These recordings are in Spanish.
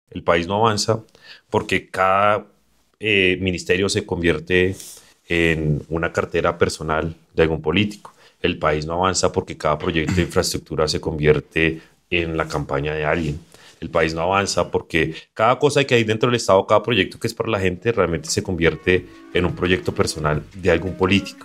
El país no avanza porque cada ministerio se convierte en una cartera personal de algún político. El país no avanza porque cada proyecto de infraestructura se convierte en la campaña de alguien. El país no avanza porque cada cosa que hay dentro del Estado, cada proyecto que es para la gente, realmente se convierte en un proyecto personal de algún político.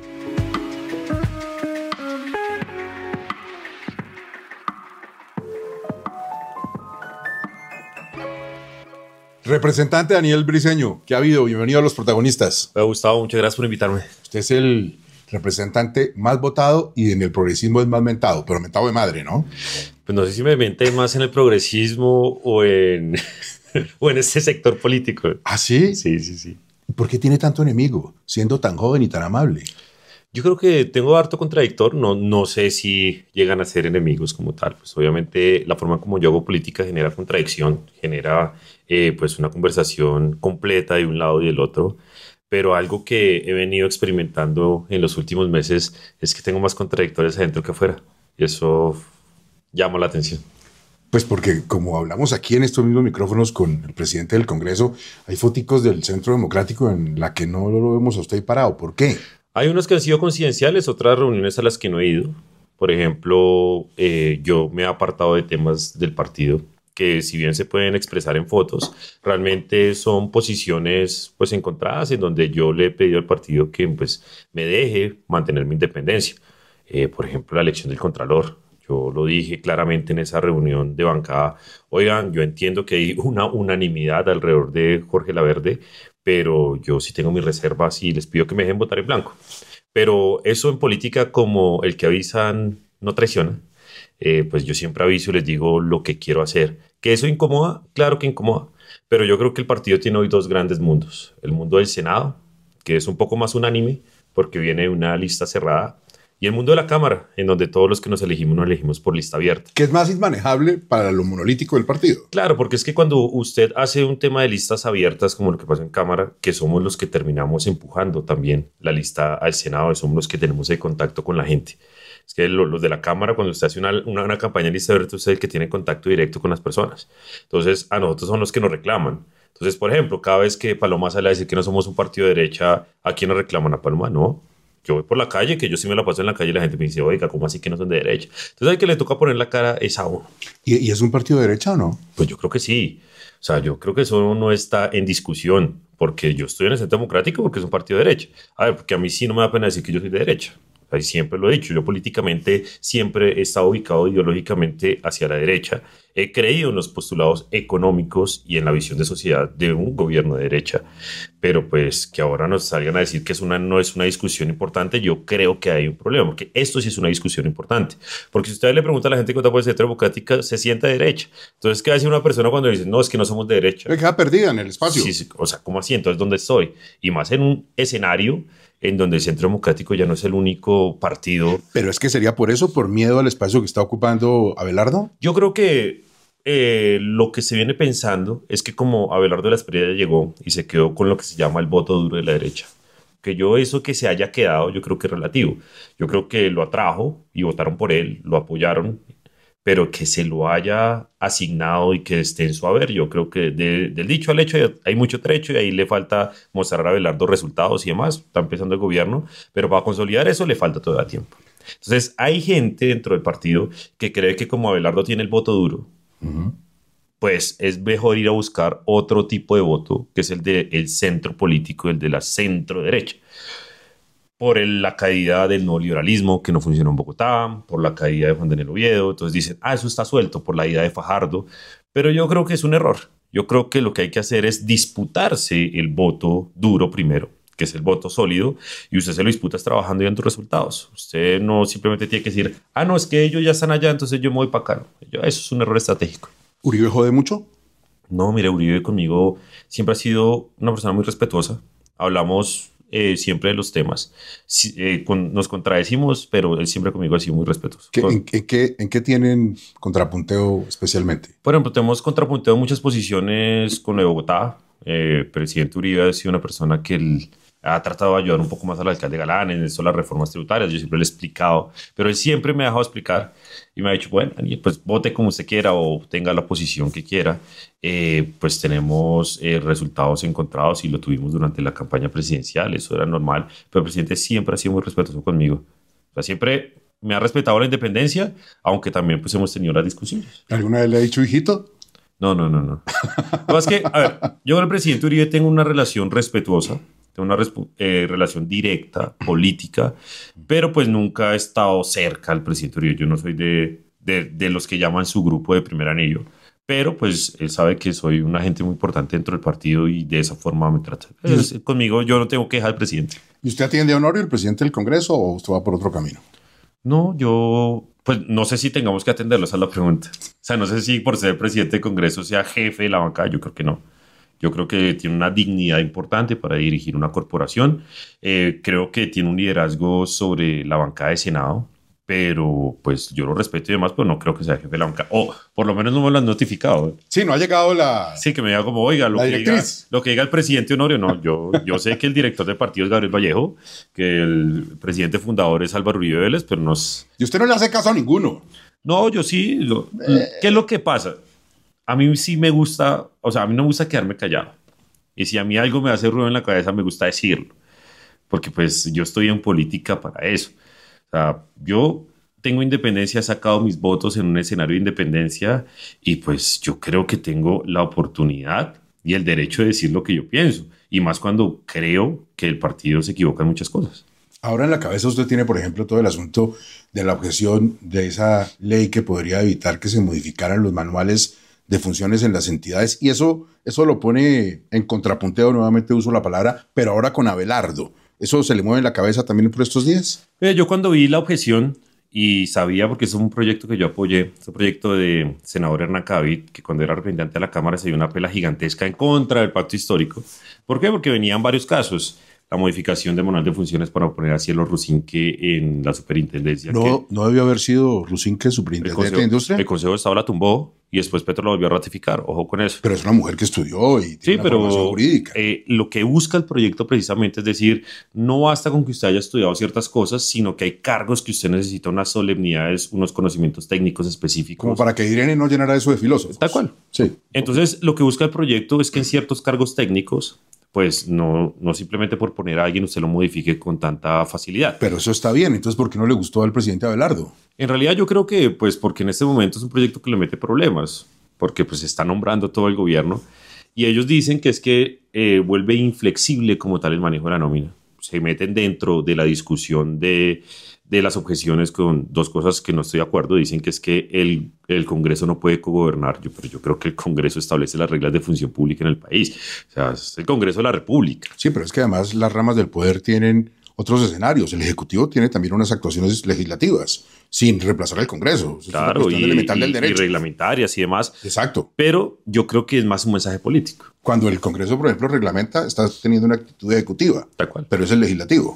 Representante Daniel Briceño, ¿qué ha habido? Bienvenido a Los Protagonistas. Me ha gustado, muchas gracias por invitarme. Usted es el representante más votado y en el progresismo es más mentado, pero mentado de madre, ¿no? Pues no sé si me menté más en el progresismo o en, o en este sector político. ¿Ah, sí? Sí. ¿Por qué tiene tanto enemigo, siendo tan joven y tan amable? Yo creo que tengo harto contradictor, no sé si llegan a ser enemigos como tal. Pues obviamente la forma como yo hago política genera contradicción, genera pues una conversación completa de un lado y del otro, pero algo que he venido experimentando en los últimos meses es que tengo más contradictorios adentro que afuera y eso llama la atención. Pues porque como hablamos aquí en estos mismos micrófonos con el presidente del Congreso, hay foticos del Centro Democrático en la que no lo vemos a usted ahí parado. ¿Por qué? Hay unos que han sido coincidenciales, otras reuniones a las que no he ido. Por ejemplo, yo me he apartado de temas del partido que si bien se pueden expresar en fotos, realmente son posiciones pues encontradas en donde yo le he pedido al partido que pues me deje mantener mi independencia. Por ejemplo, la elección del Contralor. Yo lo dije claramente en esa reunión de bancada. Oigan, yo entiendo que hay una unanimidad alrededor de Jorge Laverde, pero yo sí tengo mis reservas y les pido que me dejen votar en blanco. Pero eso en política, como el que avisan no traiciona, pues yo siempre aviso y les digo lo que quiero hacer. ¿Que eso incomoda? Claro que incomoda. Pero yo creo que el partido tiene hoy dos grandes mundos. El mundo del Senado, que es un poco más unánime porque viene de una lista cerrada, y el mundo de la Cámara, en donde todos los que nos elegimos por lista abierta. ¿Qué es más inmanejable para lo monolítico del partido? Claro, porque es que cuando usted hace un tema de listas abiertas, como lo que pasa en Cámara, que somos los que terminamos empujando también la lista al Senado, somos los que tenemos el contacto con la gente. Es que los de la Cámara, cuando usted hace una campaña en lista abierta, usted es el que tiene contacto directo con las personas. Entonces, a nosotros son los que nos reclaman. Entonces, por ejemplo, cada vez que Paloma sale a decir que no somos un partido de derecha, ¿a quién nos reclaman? ¿A Paloma? No. Yo voy por la calle, que yo sí me la paso en la calle y la gente me dice, oiga, ¿cómo así que no son de derecha? Entonces, al que le toca poner la cara es a uno. ¿Y es un partido de derecha o no? Pues yo creo que sí. O sea, yo creo que eso no está en discusión, porque yo estoy en el Centro Democrático porque es un partido de derecha. A ver, porque a mí sí no me da pena decir que yo soy de derecha. Ahí siempre lo he dicho, yo políticamente siempre he estado ubicado ideológicamente hacia la derecha. He creído en los postulados económicos y en la visión de sociedad de un gobierno de derecha. Pero pues que ahora nos salgan a decir que no es una discusión importante, yo creo que hay un problema, porque esto sí es una discusión importante. Porque si usted le pregunta a la gente que vota por el Centro Democrático, se sienta de derecha. Entonces, ¿qué hace una persona cuando dice, no, es que no somos de derecha? Se queda perdida en el espacio. Sí, o sea, ¿cómo así? Entonces, ¿dónde estoy? Y más en un escenario en donde el Centro Democrático ya no es el único partido. Pero es que sería por eso, por miedo al espacio que está ocupando Abelardo. Yo creo que lo que se viene pensando es que como Abelardo de la Espriella llegó y se quedó con lo que se llama el voto duro de la derecha, que yo eso que se haya quedado, yo creo que es relativo. Yo creo que lo atrajo y votaron por él, lo apoyaron, pero que se lo haya asignado y que esté en su haber. Yo creo que del dicho al hecho hay mucho trecho y ahí le falta mostrar a Abelardo resultados y demás. Está empezando el gobierno, pero para consolidar eso le falta todavía tiempo. Entonces hay gente dentro del partido que cree que como Abelardo tiene el voto duro, pues es mejor ir a buscar otro tipo de voto, que es el del centro político, el de la centro derecha. Por la caída del neoliberalismo que no funcionó en Bogotá, por la caída de Juan Daniel Oviedo. Entonces dicen, eso está suelto por la ida de Fajardo. Pero yo creo que es un error. Yo creo que lo que hay que hacer es disputarse el voto duro primero, que es el voto sólido, y usted se lo disputa trabajando y dando resultados. Usted no simplemente tiene que decir, no, es que ellos ya están allá, entonces yo me voy para acá. Eso es un error estratégico. ¿Uribe jode mucho? No, mire, Uribe conmigo siempre ha sido una persona muy respetuosa. Hablamos siempre de los temas. Nos contradecimos, pero él siempre conmigo ha sido muy respetuoso. ¿En qué tienen contrapunteo especialmente? Por ejemplo, tenemos contrapunteo en muchas posiciones con lo de Bogotá, presidente Uribe ha sido una persona que ha tratado de ayudar un poco más al alcalde Galán en esto de las reformas tributarias. Yo siempre le he explicado, pero él siempre me ha dejado explicar y me ha dicho, bueno, Daniel, pues vote como usted quiera o tenga la posición que quiera. Pues tenemos resultados encontrados y lo tuvimos durante la campaña presidencial, eso era normal, pero el presidente siempre ha sido muy respetuoso conmigo. O sea, siempre me ha respetado la independencia, aunque también pues hemos tenido las discusiones. ¿Alguna vez le ha dicho hijito? No. No, es que, a ver, yo con el presidente Uribe tengo una relación respetuosa, tengo una relación directa, política, pero pues nunca he estado cerca al presidente Uribe. Yo no soy de los que llaman su grupo de primer anillo, pero pues él sabe que soy un agente muy importante dentro del partido y de esa forma me trata. Conmigo yo no tengo queja del presidente. ¿Y usted atiende a Honorio, el presidente del Congreso, o usted va por otro camino? No, yo pues no sé si tengamos que atenderlo, esa es la pregunta. O sea, no sé si por ser presidente del Congreso sea jefe de la bancada, yo creo que no. Yo creo que tiene una dignidad importante para dirigir una corporación. Creo que tiene un liderazgo sobre la bancada de Senado, pero pues yo lo respeto y demás, pero no creo que sea jefe de la bancada. O por lo menos no me lo han notificado. Sí, no ha llegado la... Sí, que me diga como, oiga, lo que diga el presidente Honorio. No, yo sé que el director de partido es Gabriel Vallejo, que el presidente fundador es Álvaro Uribe Vélez, pero no es... Y usted no le hace caso a ninguno. No, yo sí. ¿Qué es lo que pasa? A mí sí me gusta, o sea, a mí no me gusta quedarme callado. Y si a mí algo me hace ruido en la cabeza, me gusta decirlo. Porque pues yo estoy en política para eso. O sea, yo tengo independencia, he sacado mis votos en un escenario de independencia y pues yo creo que tengo la oportunidad y el derecho de decir lo que yo pienso. Y más cuando creo que el partido se equivoca en muchas cosas. Ahora en la cabeza usted tiene, por ejemplo, todo el asunto de la objeción de esa ley que podría evitar que se modificaran los manuales de funciones en las entidades, y eso lo pone en contrapunteo, nuevamente uso la palabra, pero ahora con Abelardo. ¿Eso se le mueve en la cabeza también por estos días? Yo cuando vi la objeción y sabía, porque es un proyecto que yo apoyé, es un proyecto de senador Hernán Cavill, que cuando era representante de la Cámara se dio una pela gigantesca en contra del pacto histórico. ¿Por qué? Porque venían varios casos. La modificación de manual de funciones para poner a Cielo Rusinque en la superintendencia. No debió haber sido Rusinque superintendente de industria. El Consejo de Estado la tumbó y después Petro la volvió a ratificar. Ojo con eso. Pero es una mujer que estudió y tiene una formación jurídica. Lo que busca el proyecto precisamente es decir, no basta con que usted haya estudiado ciertas cosas, sino que hay cargos que usted necesita unas solemnidades, unos conocimientos técnicos específicos. Como para que Irene no llenara eso de filósofos. Tal cual. Sí. Entonces, lo que busca el proyecto es que en ciertos cargos técnicos pues no simplemente por poner a alguien usted lo modifique con tanta facilidad. Pero eso está bien, entonces ¿por qué no le gustó al presidente Abelardo? En realidad yo creo que pues porque en este momento es un proyecto que le mete problemas, porque pues está nombrando todo el gobierno y ellos dicen que es que vuelve inflexible como tal el manejo de la nómina. Se meten dentro de la discusión de las objeciones con dos cosas que no estoy de acuerdo. Dicen que es que el Congreso no puede cogobernar, pero yo creo que el Congreso establece las reglas de función pública en el país. O sea, es el Congreso de la República. Sí, pero es que además las ramas del poder tienen otros escenarios. El Ejecutivo tiene también unas actuaciones legislativas, sin reemplazar al Congreso. Claro, es elemental del derecho. Y reglamentarias y demás. Exacto. Pero yo creo que es más un mensaje político. Cuando el Congreso, por ejemplo, reglamenta, está teniendo una actitud ejecutiva. Tal cual. Pero es el legislativo.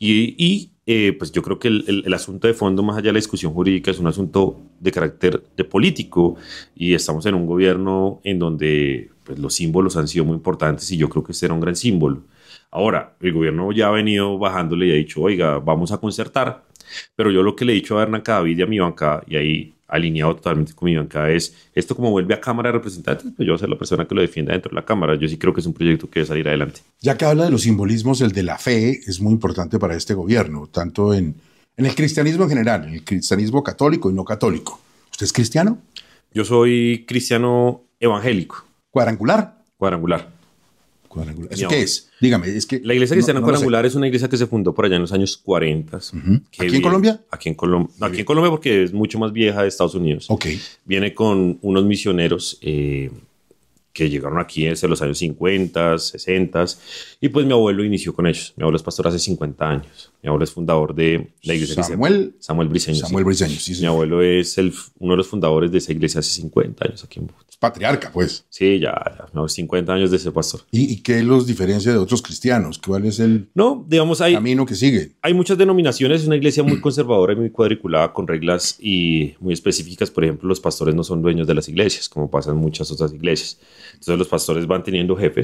Pues yo creo que el asunto de fondo, más allá de la discusión jurídica, es un asunto de carácter de político y estamos en un gobierno en donde pues, los símbolos han sido muy importantes y yo creo que este era un gran símbolo. Ahora, el gobierno ya ha venido bajándole y ha dicho, oiga, vamos a concertar, pero yo lo que le he dicho a Hernán Cavill y a mi bancada, y ahí alineado totalmente con mi bancada, es esto como vuelve a Cámara de Representantes, pues yo voy a ser la persona que lo defienda dentro de la Cámara. Yo sí creo que es un proyecto que debe salir adelante. Ya que habla de los simbolismos, el de la fe es muy importante para este gobierno, tanto en el cristianismo en general, en el cristianismo católico y no católico. ¿Usted es cristiano? Yo soy cristiano evangélico. ¿Cuadrangular? Cuadrangular. ¿Eso qué es? Dígame, es que... La iglesia cristiana cuadrangular es una iglesia que se fundó por allá en los años 40. ¿Aquí en Colombia? Aquí en Colombia. Aquí en Colombia porque es mucho más vieja de Estados Unidos. Ok. Viene con unos misioneros que llegaron aquí desde los años 50, 60 y pues mi abuelo inició con ellos. Mi abuelo es pastor hace 50 años. Mi abuelo es fundador de la iglesia cristiana. Samuel Briceño. Samuel Briceño, sí. Mi abuelo es uno de los fundadores de esa iglesia hace 50 años aquí en Bogotá. Es patriarca, pues. Sí, ya 50 años de ser pastor. ¿Y qué los diferencia de otros cristianos? ¿Cuál es el camino que sigue? Hay muchas denominaciones, es una iglesia muy conservadora y muy cuadriculada con reglas y muy específicas. Por ejemplo, los pastores no son dueños de las iglesias, como pasa en muchas otras iglesias. Entonces los pastores van teniendo jefes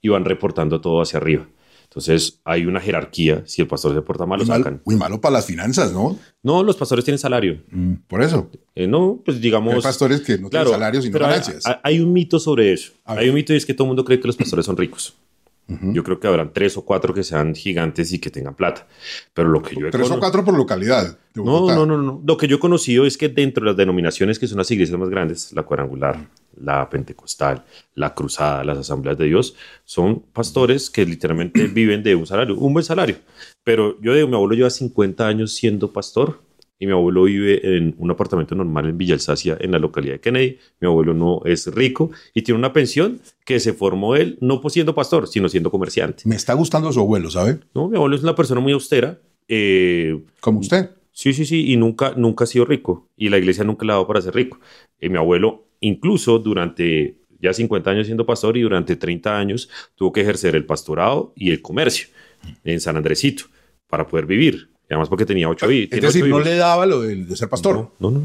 y van reportando todo hacia arriba. Entonces hay una jerarquía. Si el pastor se porta mal, lo sacan. Muy malo para las finanzas, ¿no? No, los pastores tienen salario. Por eso. No, pues digamos... Hay pastores que no tienen salarios sino ganancias. Hay un mito sobre eso. Hay un mito y es que todo el mundo cree que los pastores son ricos. Yo creo que habrán 3 o 4 que sean gigantes y que tengan plata. Pero lo que yo he 3 o 4 por localidad. No. Lo que yo he conocido es que dentro de las denominaciones que son las iglesias más grandes, la cuadrangular, la pentecostal, la cruzada, las asambleas de Dios, son pastores que literalmente viven de un salario, un buen salario. Pero yo digo, mi abuelo lleva 50 años siendo pastor. Y mi abuelo vive en un apartamento normal en Villa Alsacia, en la localidad de Kennedy. Mi abuelo no es rico y tiene una pensión que se formó él, no siendo pastor, sino siendo comerciante. Me está gustando su abuelo, ¿sabe? No, mi abuelo es una persona muy austera. ¿Como usted? Sí, y nunca ha sido rico. Y la iglesia nunca le ha dado para ser rico. Mi abuelo, incluso durante ya 50 años siendo pastor y durante 30 años, tuvo que ejercer el pastorado y el comercio en San Andresito para poder vivir. Y además porque tenía 8 hijos. Es decir, no le daba lo de ser pastor. No.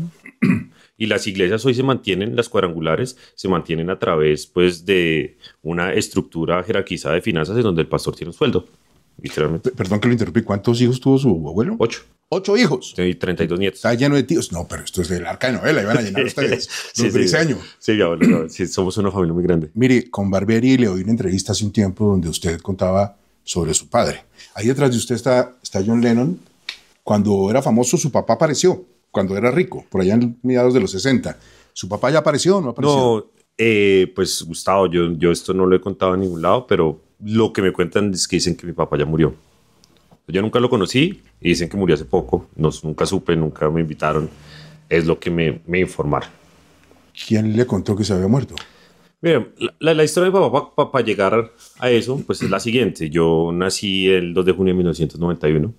Y las iglesias hoy se mantienen, las cuadrangulares, se mantienen a través pues, de una estructura jerarquizada de finanzas en donde el pastor tiene un sueldo, literalmente. Perdón que lo interrumpí. ¿Cuántos hijos tuvo su abuelo? 8. 8 hijos. Sí, 32 nietos. Está lleno de tíos. No, pero esto es el arca de novela. Iban a llenar ustedes. Los briseños. Sí, sí, somos una familia muy grande. Mire, con Barbieri le oí una entrevista hace un tiempo donde usted contaba sobre su padre. Ahí detrás de usted está John Lennon. Cuando era famoso, su papá apareció. Cuando era rico, por allá en mediados de los 60. ¿Su papá ya apareció o no apareció? No, pues Gustavo, yo esto no lo he contado en ningún lado, pero lo que me cuentan es que dicen que mi papá ya murió. Yo nunca lo conocí y dicen que murió hace poco. Nunca supe, nunca me invitaron. Es lo que me informaron. ¿Quién le contó que se había muerto? Miren, la historia de mi papá para llegar a eso, pues es la siguiente. Yo nací el 2 de junio de 1991.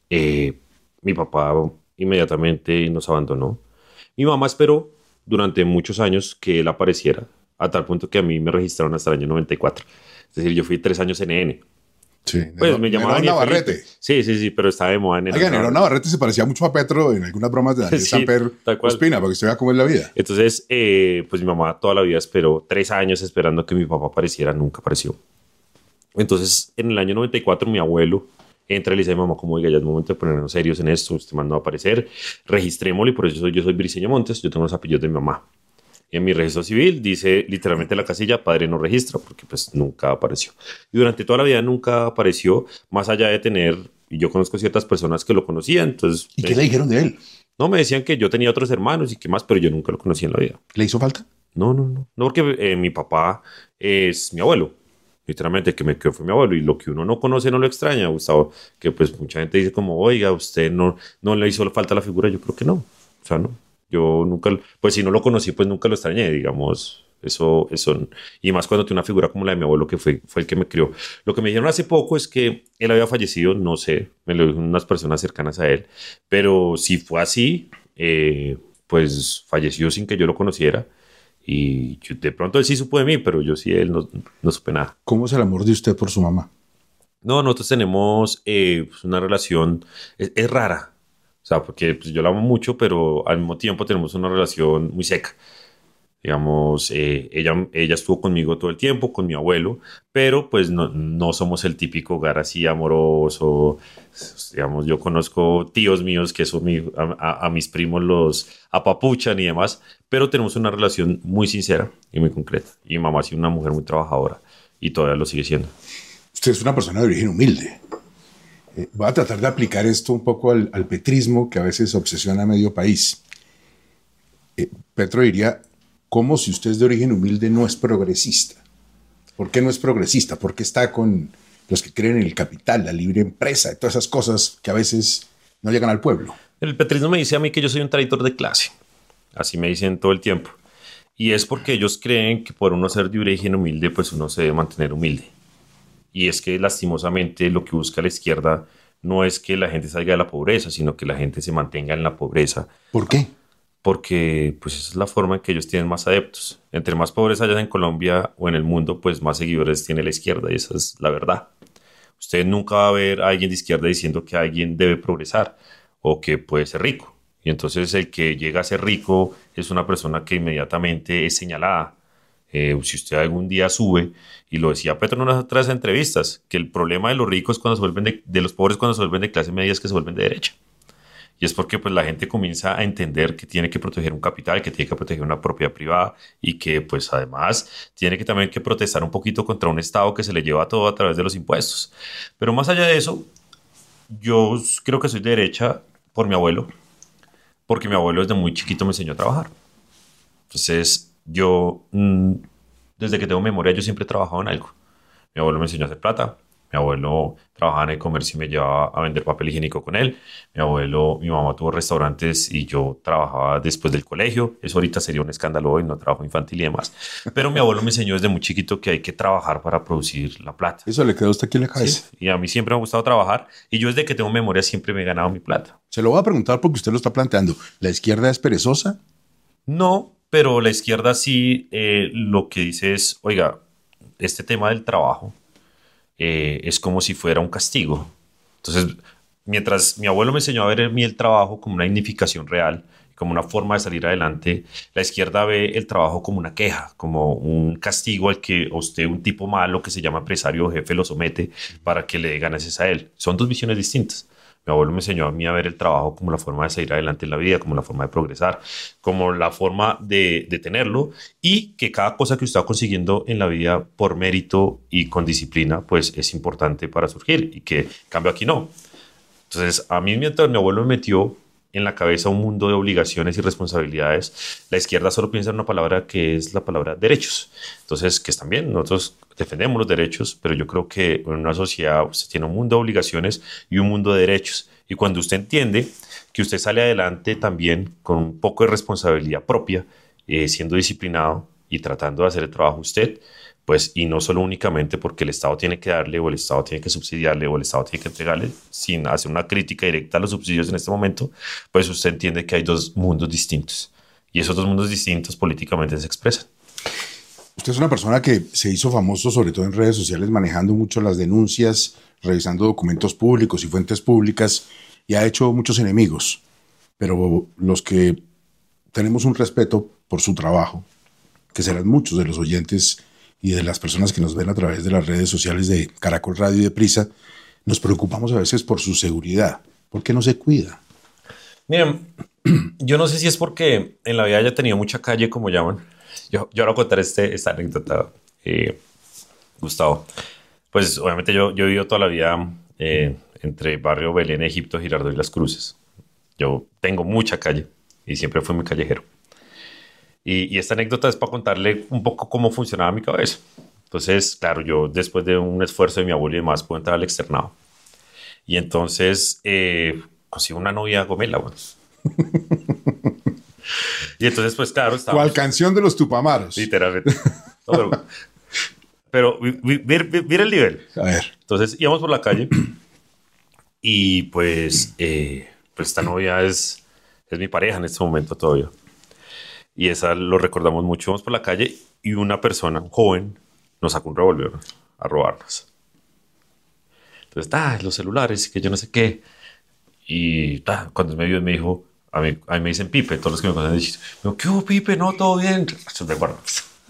Mi papá inmediatamente nos abandonó. Mi mamá esperó durante muchos años que él apareciera, a tal punto que a mí me registraron hasta el año 94. Es decir, yo fui 3 años NN. Sí, pues me llamaban Nerón Navarrete. Sí, pero estaba de moda. Oiga, Nerón Navarrete se parecía mucho a Petro en algunas bromas de Daniel Samper Ospina, para que usted vea cómo es la vida. Entonces, pues mi mamá toda la vida esperó 3 años esperando que mi papá apareciera, nunca apareció. Entonces, en el año 94, mi abuelo entra y le dice a mi mamá, como diga, ya es momento de ponernos serios en esto, usted mandó a aparecer, registrémoslo, y por eso yo soy Briceño Montes, yo tengo los apellidos de mi mamá. Y en mi registro civil dice literalmente la casilla, padre no registra, porque pues nunca apareció. Y durante toda la vida nunca apareció, más allá de tener, y yo conozco ciertas personas que lo conocían, entonces... ¿Y qué le dijeron de él? No, me decían que yo tenía otros hermanos y qué más, pero yo nunca lo conocí en la vida. ¿Le hizo falta? No, porque mi papá es mi abuelo. Literalmente, que me quedó fue mi abuelo, y lo que uno no conoce no lo extraña, Gustavo, que pues mucha gente dice como, oiga, usted no le hizo falta la figura. Yo creo que no, o sea, no, yo nunca, pues si no lo conocí, pues nunca lo extrañé, digamos, eso, y más cuando tiene una figura como la de mi abuelo, que fue el que me crió. Lo que me dijeron hace poco es que él había fallecido, no sé, me lo dijeron unas personas cercanas a él, pero si fue así, pues falleció sin que yo lo conociera. Y de pronto él sí supo de mí, pero yo sí de él no supe nada. ¿Cómo es el amor de usted por su mamá? No, nosotros tenemos una relación, es rara. O sea, porque pues, yo la amo mucho, pero al mismo tiempo tenemos una relación muy seca. Digamos, ella estuvo conmigo todo el tiempo, con mi abuelo, pero pues no somos el típico hogar así amoroso. Digamos, yo conozco tíos míos que eso a mis primos los apapuchan y demás, pero tenemos una relación muy sincera y muy concreta. Y mi mamá ha sido una mujer muy trabajadora y todavía lo sigue siendo. Usted es una persona de origen humilde. Voy a tratar de aplicar esto un poco al petrismo que a veces obsesiona a medio país. Petro diría, ¿cómo si usted es de origen humilde no es progresista? ¿Por qué no es progresista? ¿Por qué está con los que creen en el capital, la libre empresa y todas esas cosas que a veces no llegan al pueblo? El petrismo me dice a mí que yo soy un traidor de clase. Así me dicen todo el tiempo. Y es porque ellos creen que por uno ser de origen humilde, pues uno se debe mantener humilde. Y es que lastimosamente lo que busca la izquierda no es que la gente salga de la pobreza, sino que la gente se mantenga en la pobreza. ¿Por qué? Porque pues esa es la forma en que ellos tienen más adeptos. Entre más pobres haya en Colombia o en el mundo, pues más seguidores tiene la izquierda, y esa es la verdad. Usted nunca va a ver a alguien de izquierda diciendo que alguien debe progresar o que puede ser rico. Y entonces el que llega a ser rico es una persona que inmediatamente es señalada. Si usted algún día sube, y lo decía Petro en unas otras entrevistas, que el problema de los ricos cuando se vuelven de los pobres cuando se vuelven de clase media es que se vuelven de derecha. Y es porque pues la gente comienza a entender que tiene que proteger un capital, que tiene que proteger una propiedad privada y que pues además tiene que también que protestar un poquito contra un Estado que se le lleva todo a través de los impuestos. Pero más allá de eso, yo creo que soy de derecha por mi abuelo, porque mi abuelo desde muy chiquito me enseñó a trabajar. Entonces yo, desde que tengo memoria, yo siempre he trabajado en algo. Mi abuelo me enseñó a hacer plata. Mi abuelo trabajaba en el comercio y me llevaba a vender papel higiénico con él. Mi mamá tuvo restaurantes y yo trabajaba después del colegio. Eso ahorita sería un escándalo hoy, no trabajo infantil y demás. Pero mi abuelo me enseñó desde muy chiquito que hay que trabajar para producir la plata. Eso le quedó a usted aquí en la cabeza. Sí. Y a mí siempre me ha gustado trabajar y yo desde que tengo memoria siempre me he ganado mi plata. Se lo voy a preguntar porque usted lo está planteando. ¿La izquierda es perezosa? No, pero la izquierda sí lo que dice es, oiga, este tema del trabajo es como si fuera un castigo. Entonces, mientras mi abuelo me enseñó a ver en mí el trabajo como una dignificación real, como una forma de salir adelante, la izquierda ve el trabajo como una queja, como un castigo al que a usted, un tipo malo que se llama empresario o jefe, lo somete para que le dé ganancias a él. Son dos visiones distintas. Mi abuelo me enseñó a mí a ver el trabajo como la forma de salir adelante en la vida, como la forma de progresar, como la forma de tenerlo y que cada cosa que usted va consiguiendo en la vida por mérito y con disciplina, pues es importante para surgir y que, en cambio, aquí no. Entonces, a mí mientras mi abuelo me metió en la cabeza un mundo de obligaciones y responsabilidades, la izquierda solo piensa en una palabra que es la palabra derechos. Entonces, que están bien, nosotros defendemos los derechos, pero yo creo que en una sociedad usted tiene un mundo de obligaciones y un mundo de derechos. Y cuando usted entiende que usted sale adelante también con un poco de responsabilidad propia, siendo disciplinado y tratando de hacer el trabajo usted, pues, y no solo únicamente porque el Estado tiene que darle o el Estado tiene que subsidiarle o el Estado tiene que entregarle, sin hacer una crítica directa a los subsidios en este momento, pues usted entiende que hay dos mundos distintos y esos dos mundos distintos políticamente se expresan. Usted es una persona que se hizo famoso sobre todo en redes sociales manejando mucho las denuncias, revisando documentos públicos y fuentes públicas y ha hecho muchos enemigos, pero los que tenemos un respeto por su trabajo, que serán muchos de los oyentes y de las personas que nos ven a través de las redes sociales de Caracol Radio y de Prisa, nos preocupamos a veces por su seguridad. ¿Por qué no se cuida? Miren, yo no sé si es porque en la vida haya tenido mucha calle, como llaman. Yo ahora voy a contar esta anécdota, Gustavo. Pues obviamente yo he vivido toda la vida entre Barrio Belén, Egipto, Girardot y Las Cruces. Yo tengo mucha calle y siempre fui muy callejero. Y esta anécdota es para contarle un poco cómo funcionaba mi cabeza. Entonces, claro, yo después de un esfuerzo de mi abuelo y demás, puedo entrar al externado. Y entonces consigo una novia gomela, bueno. Y entonces, pues claro, estaba. ¿Cuál canción de los Tupamaros? Literalmente. No, pero mira el nivel. A ver. Entonces íbamos por la calle y pues esta novia es mi pareja en este momento todavía. Y esa lo recordamos mucho. Vamos por la calle y una persona, un joven, nos sacó un revólver a robarnos. Entonces, los celulares, que yo no sé qué. Y cuando me vio, me dijo, a mí me dicen Pipe, todos los que me conocen dicen, ¿qué hubo, Pipe? No, todo bien. Eso me acuerdo.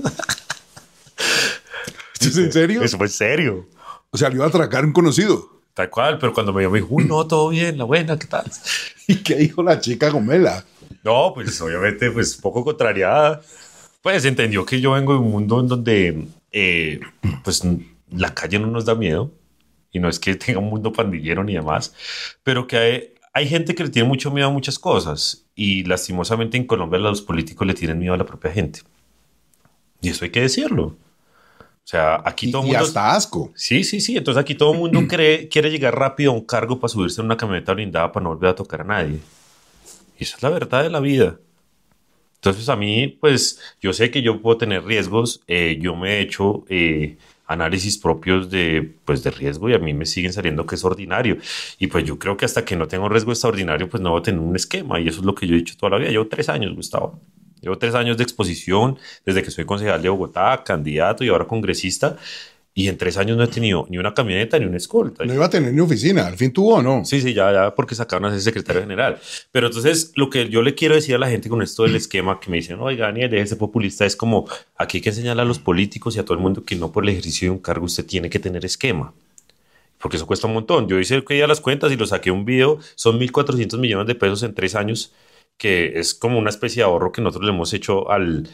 ¿Esto es en serio? Eso fue en serio. O sea, le iba a atracar un conocido. Tal cual, pero cuando me vio, me dijo, no, todo bien, la buena, ¿qué tal? ¿Y qué dijo la chica gomela? No, pues obviamente, pues un poco contrariada. Pues entendió que yo vengo de un mundo en donde, pues la calle no nos da miedo. Y no es que tenga un mundo pandillero ni demás, pero que hay gente que le tiene mucho miedo a muchas cosas. Y lastimosamente en Colombia los políticos le tienen miedo a la propia gente. Y eso hay que decirlo. O sea, aquí todo el mundo... Y hasta asco. Sí. Entonces aquí todo el mundo quiere llegar rápido a un cargo para subirse en una camioneta blindada para no volver a tocar a nadie. Y esa es la verdad de la vida. Entonces a mí, pues, yo sé que yo puedo tener riesgos. Yo me he hecho análisis propios de riesgo y a mí me siguen saliendo que es ordinario. Y pues yo creo que hasta que no tengo un riesgo extraordinario, pues no voy a tener un esquema. Y eso es lo que yo he dicho toda la vida. Llevo 3 años, Gustavo. Llevo 3 años de exposición desde que soy concejal de Bogotá, candidato y ahora congresista. Y en 3 años no he tenido ni una camioneta ni una escolta. No iba a tener ni oficina. ¿Al fin tuvo o no? Sí, ya, porque sacaron a ser secretario general. Pero entonces, lo que yo le quiero decir a la gente con esto del esquema, que me dicen, oiga, Daniel, déjese populista, es como, aquí hay que enseñarle a los políticos y a todo el mundo que no por el ejercicio de un cargo usted tiene que tener esquema. Porque eso cuesta un montón. Yo hice que ya las cuentas y lo saqué un video, son 1.400 millones de pesos en 3 años, que es como una especie de ahorro que nosotros le hemos hecho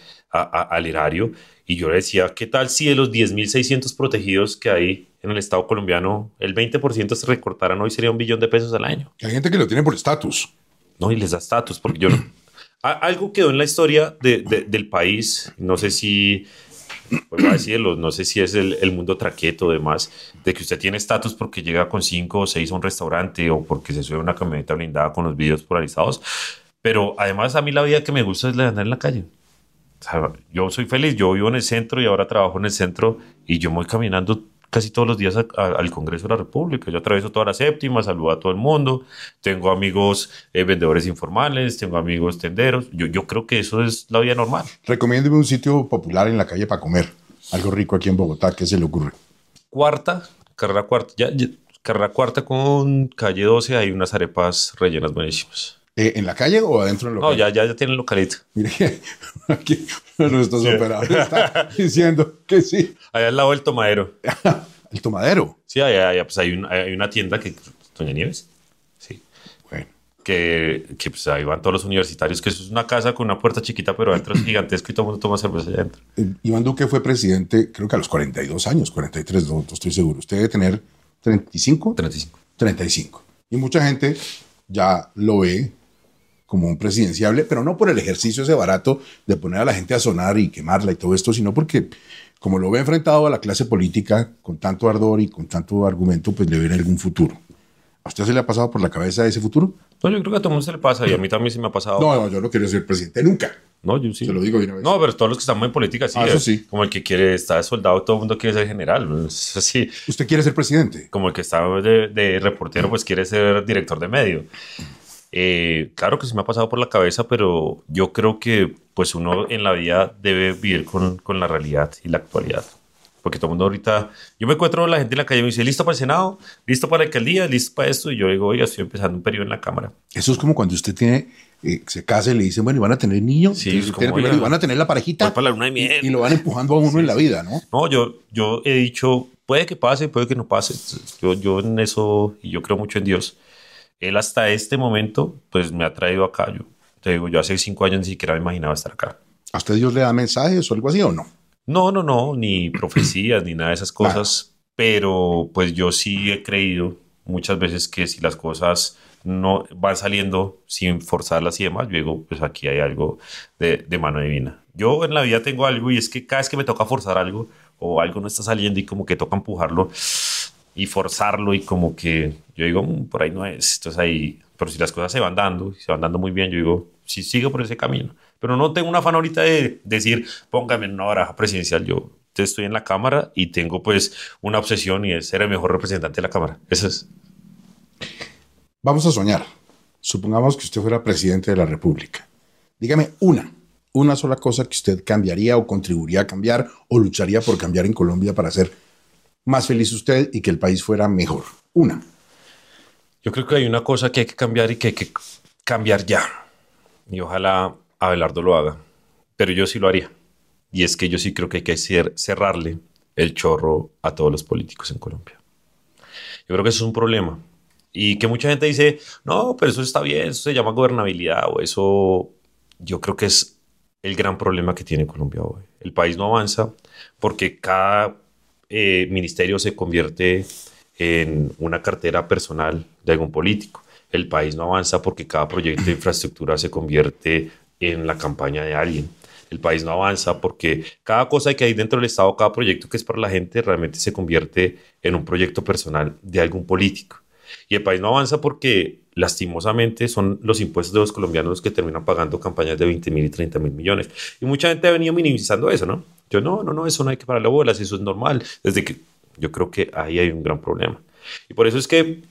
al erario. Y yo le decía, ¿qué tal si de los 10.600 protegidos que hay en el Estado colombiano, el 20% se recortaran hoy, sería 1 billón de pesos al año? Que hay gente que lo tiene por estatus. No, y les da estatus, porque yo no. Algo quedó en la historia del país, no sé si, pues voy a decirlo, no sé si es el mundo traqueto o demás, de que usted tiene estatus porque llega con 5 o 6 a un restaurante o porque se sube a una camioneta blindada con los videos polarizados. Pero además a mí la vida que me gusta es la de andar en la calle. O sea, yo soy feliz, yo vivo en el centro y ahora trabajo en el centro y yo me voy caminando casi todos los días al Congreso de la República. Yo atravieso toda la séptima, saludo a todo el mundo, tengo amigos vendedores informales, tengo amigos tenderos. Yo creo que eso es la vida normal. Recomiéndeme un sitio popular en la calle para comer. Algo rico aquí en Bogotá. ¿Qué se le ocurre? Carrera cuarta, carrera cuarta con calle 12 hay unas arepas rellenas buenísimas. ¿En la calle o adentro del local? No, ya tienen localito. Mire, aquí nuestros operadores están diciendo que sí. Allá al lado del tomadero. El tomadero. Sí, allá pues hay una tienda que... Doña Nieves. Sí. Bueno. Que pues ahí van todos los universitarios, que eso es una casa con una puerta chiquita, pero adentro es gigantesco y todo el mundo toma cerveza allá adentro. Iván Duque fue presidente, creo que a los 42 años, 43, no estoy seguro. Usted debe tener 35. 35. 35. Y mucha gente ya lo ve como un presidenciable, pero no por el ejercicio ese barato de poner a la gente a sonar y quemarla y todo esto, sino porque como lo ve enfrentado a la clase política con tanto ardor y con tanto argumento, pues le ve algún futuro. ¿A usted se le ha pasado por la cabeza ese futuro? No, yo creo que a todo el mundo se le pasa y a mí también se me ha pasado. No, yo no quiero ser presidente nunca. No, yo sí. Se lo digo de una vez. No, pero todos los que estamos en política sí. Eso sí. Como el que quiere estar de soldado, todo el mundo quiere ser general. Es así. ¿Usted quiere ser presidente? Como el que está de reportero, pues quiere ser director de medio. Claro que se me ha pasado por la cabeza, pero yo creo que pues uno en la vida debe vivir con la realidad y la actualidad. Porque todo el mundo ahorita, yo me encuentro la gente en la calle y me dice, ¿listo para el Senado? ¿Listo para la alcaldía? ¿Listo para esto? Y yo digo, oiga, estoy empezando un periodo en la Cámara. Eso es como cuando usted se casa y le dicen, bueno, ¿y van a tener niños? Sí, es como, y van a tener la parejita. Voy para la luna de miel. Y lo van empujando a uno en la vida, ¿no? No, yo he dicho, puede que pase, puede que no pase. Yo en eso, y yo creo mucho en Dios. Él hasta este momento, pues me ha traído acá. Yo te digo, yo hace 5 años ni siquiera me imaginaba estar acá. ¿A usted Dios le da mensajes o algo así o no? No, ni profecías, ni nada de esas cosas. Claro. Pero pues yo sí he creído muchas veces que si las cosas no van saliendo sin forzarlas y demás, yo digo, pues aquí hay algo de mano divina. Yo en la vida tengo algo y es que cada vez que me toca forzar algo o algo no está saliendo y como que toca empujarlo y forzarlo y como que yo digo, por ahí no es. Entonces ahí, pero si las cosas se van dando muy bien, yo digo, sí, sigo por ese camino. Pero no tengo un afán ahorita de decir, póngame en una baraja presidencial. Yo estoy en la Cámara y tengo pues una obsesión y es ser el mejor representante de la Cámara. Eso es. Vamos a soñar. Supongamos que usted fuera presidente de la República. Dígame una sola cosa que usted cambiaría o contribuiría a cambiar o lucharía por cambiar en Colombia para ser más feliz usted y que el país fuera mejor. Una. Yo creo que hay una cosa que hay que cambiar y que hay que cambiar ya. Y ojalá Abelardo lo haga. Pero yo sí lo haría. Y es que yo sí creo que hay que cerrarle el chorro a todos los políticos en Colombia. Yo creo que eso es un problema. Y que mucha gente dice, no, pero eso está bien, eso se llama gobernabilidad o eso. Yo creo que es el gran problema que tiene Colombia hoy. El país no avanza porque cada ministerio se convierte en una cartera personal de algún político. El país no avanza porque cada proyecto de infraestructura se convierte en la campaña de alguien. El país no avanza porque cada cosa que hay dentro del Estado, cada proyecto que es para la gente, realmente se convierte en un proyecto personal de algún político. Y el país no avanza porque, lastimosamente, son los impuestos de los colombianos los que terminan pagando campañas de 20.000 y 30.000 millones. Y mucha gente ha venido minimizando eso, ¿no? Yo, no, eso no hay que pararle bolas, eso es normal. Desde que yo creo que ahí hay un gran problema. Y por eso es que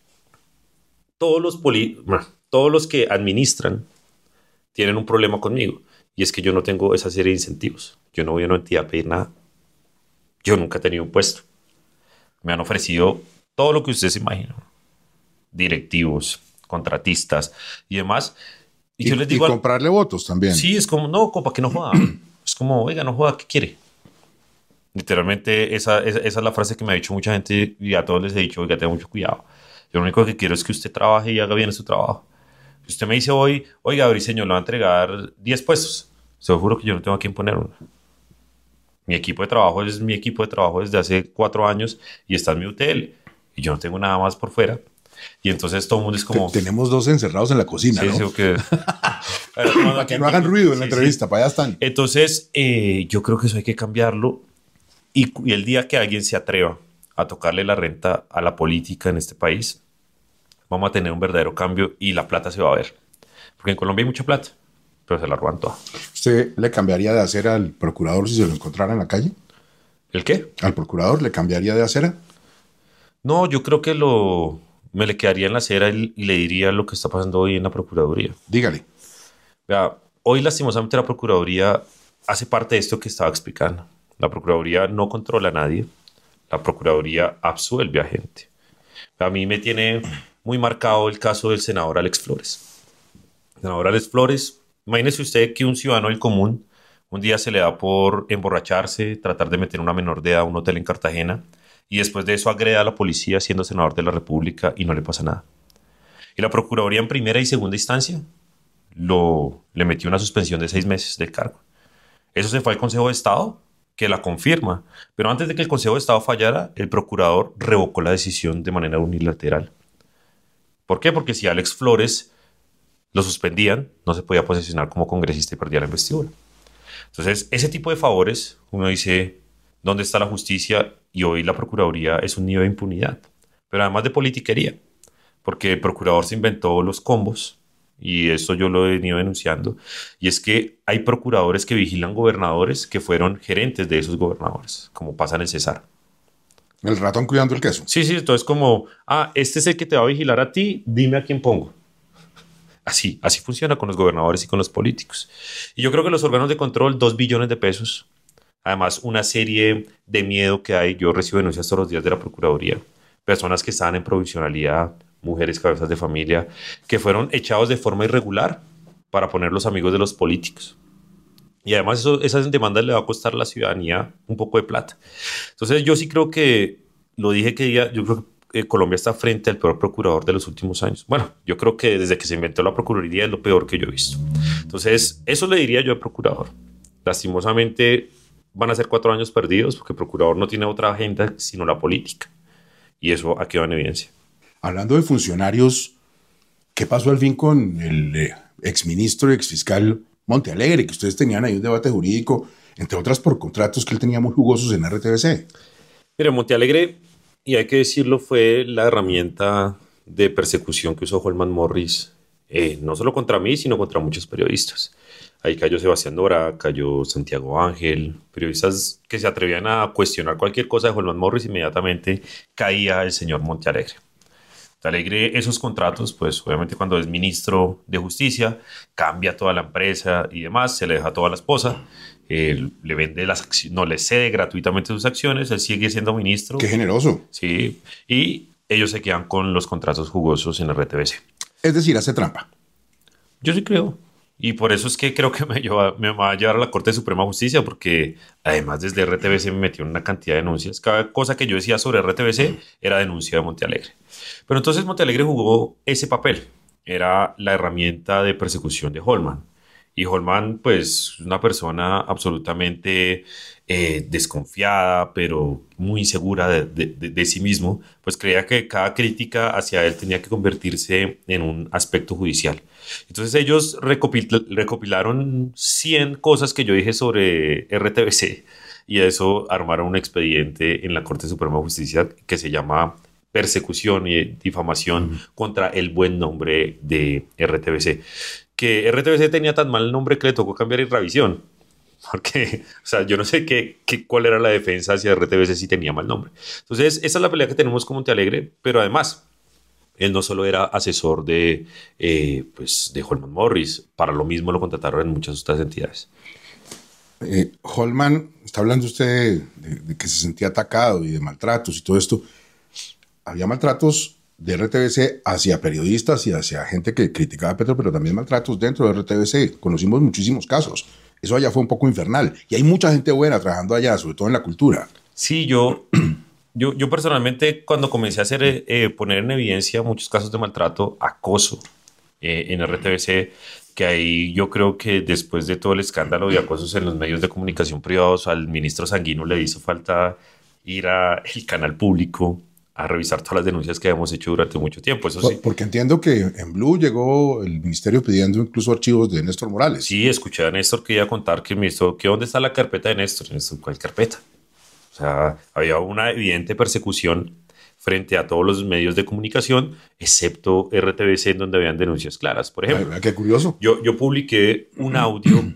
todos los que administran tienen un problema conmigo. Y es que yo no tengo esa serie de incentivos. Yo no voy a una entidad a pedir nada. Yo nunca he tenido un puesto. Me han ofrecido todo lo que ustedes se imaginan. Directivos, contratistas y demás. Y yo les Y digo, comprarle votos también. sí, es como, no, compa, que no joda. Es como, oiga, no joda, ¿qué quiere? Literalmente esa es la frase que me ha dicho mucha gente y a todos les he dicho, oiga, tenga mucho cuidado. Yo lo único que quiero es que usted trabaje y haga bien su trabajo. Si usted me dice hoy, oiga, Briseño, le va a entregar 10 puestos, se lo juro que yo no tengo a quién poner uno. Mi equipo de trabajo es mi equipo de trabajo desde hace 4 años y está en mi UTL. Y yo no tengo nada más por fuera. Y entonces todo el mundo es como... Tenemos dos encerrados en la cocina, sí, ¿no? sí, okay. Para que no hagan ruido en la Sí, entrevista, sí. para allá están. Entonces, yo creo que eso hay que cambiarlo. Y el día que alguien se atreva a tocarle la renta a la política en este país, vamos a tener un verdadero cambio y la plata se va a ver. Porque en Colombia hay mucha plata, pero se la roban toda. ¿Usted le cambiaría de acera al procurador si se lo encontrara en la calle? ¿El qué? ¿Al procurador le cambiaría de acera? No, yo creo que me le quedaría en la acera y le diría lo que está pasando hoy en la Procuraduría. Dígale. Vea, hoy lastimosamente la Procuraduría hace parte de esto que estaba explicando. La Procuraduría no controla a nadie. La Procuraduría absuelve a gente. A mí me tiene muy marcado el caso del senador Alex Flores. El senador Alex Flores, imagínese usted que un ciudadano del común un día se le da por emborracharse, tratar de meter una menor de edad a un hotel en Cartagena y después de eso agreda a la policía siendo senador de la República y no le pasa nada. Y la Procuraduría en primera y segunda instancia le metió una suspensión de 6 meses del cargo. Eso se fue al Consejo de Estado, que la confirma. Pero antes de que el Consejo de Estado fallara, el procurador revocó la decisión de manera unilateral. ¿Por qué? Porque si Alex Flores lo suspendían, no se podía posesionar como congresista y perdía la investidura. Entonces, ese tipo de favores, uno dice, ¿dónde está la justicia? Y hoy la Procuraduría es un nivel de impunidad. Pero además de politiquería, porque el procurador se inventó los combos, y esto yo lo he venido denunciando, y es que hay procuradores que vigilan gobernadores que fueron gerentes de esos gobernadores, como pasa en el Cesar. El ratón cuidando el queso. Sí, sí, entonces como, este es el que te va a vigilar a ti, dime a quién pongo. Así funciona con los gobernadores y con los políticos. Y yo creo que los órganos de control, 2 billones de pesos, además una serie de miedo que hay, yo recibo denuncias todos los días de la Procuraduría, personas que estaban en provisionalidad, mujeres cabezas de familia, que fueron echados de forma irregular para ponerlos amigos de los políticos. Y además esas demandas le va a costar a la ciudadanía un poco de plata. Entonces yo sí creo que, lo dije que día, yo creo que Colombia está frente al peor procurador de los últimos años. Bueno, yo creo que desde que se inventó la Procuraduría es lo peor que yo he visto. Entonces eso le diría yo al procurador. Lastimosamente van a ser 4 años perdidos porque el procurador no tiene otra agenda sino la política. Y eso ha quedado en evidencia. Hablando de funcionarios, ¿qué pasó al fin con el exministro y exfiscal Montealegre? Que ustedes tenían ahí un debate jurídico, entre otras por contratos que él tenía muy jugosos en RTBC. Mira, Montealegre, y hay que decirlo, fue la herramienta de persecución que usó Holman Morris, no solo contra mí, sino contra muchos periodistas. Ahí cayó Sebastián Nora, cayó Santiago Ángel, periodistas que se atrevían a cuestionar cualquier cosa de Holman Morris, inmediatamente caía el señor Montealegre. Montealegre, esos contratos, pues obviamente cuando es ministro de Justicia, cambia toda la empresa y demás, se le deja toda a la esposa, le vende las acciones, no le cede gratuitamente sus acciones, él sigue siendo ministro. ¡Qué generoso! Sí, y ellos se quedan con los contratos jugosos en RTBC. Es decir, hace trampa. Yo sí creo. Y por eso es que creo que me va a llevar a la Corte de Suprema Justicia, porque además desde RTBC me metió en una cantidad de denuncias. Cada cosa que yo decía sobre RTBC era denuncia de Montealegre. Pero entonces Montealegre jugó ese papel. Era la herramienta de persecución de Holman. Y Holman, pues, una persona absolutamente desconfiada, pero muy insegura de sí mismo, pues creía que cada crítica hacia él tenía que convertirse en un aspecto judicial. Entonces ellos recopilaron 100 cosas que yo dije sobre RTBC y eso armaron un expediente en la Corte Suprema de Justicia que se llama persecución y difamación contra el buen nombre de RTBC. Que RTBC tenía tan mal nombre que le tocó cambiar Irravisión. Porque, o sea, yo no sé cuál era la defensa hacia RTBC si tenía mal nombre. Entonces, esa es la pelea que tenemos con Montealegre, pero además, él no solo era asesor de Holman Morris, para lo mismo lo contrataron en muchas otras entidades. Holman, está hablando usted de que se sentía atacado y de maltratos y todo esto. Había maltratos de RTBC hacia periodistas y hacia gente que criticaba a Petro, pero también maltratos dentro de RTBC. Conocimos muchísimos casos. Eso allá fue un poco infernal. Y hay mucha gente buena trabajando allá, sobre todo en la cultura. Sí, yo personalmente cuando comencé a hacer, poner en evidencia muchos casos de maltrato, acoso en RTBC, que ahí yo creo que después de todo el escándalo de acosos en los medios de comunicación privados, al ministro Sanguino le hizo falta ir al canal público a revisar todas las denuncias que habíamos hecho durante mucho tiempo. Eso sí. Porque entiendo que en Blue llegó el ministerio pidiendo incluso archivos de Néstor Morales. Sí, escuché a Néstor que iba a contar que me hizo que dónde está la carpeta de Néstor. Néstor, ¿cuál carpeta? O sea, había una evidente persecución frente a todos los medios de comunicación, excepto RTBC, en donde habían denuncias claras. Por ejemplo, qué curioso. Yo publiqué un audio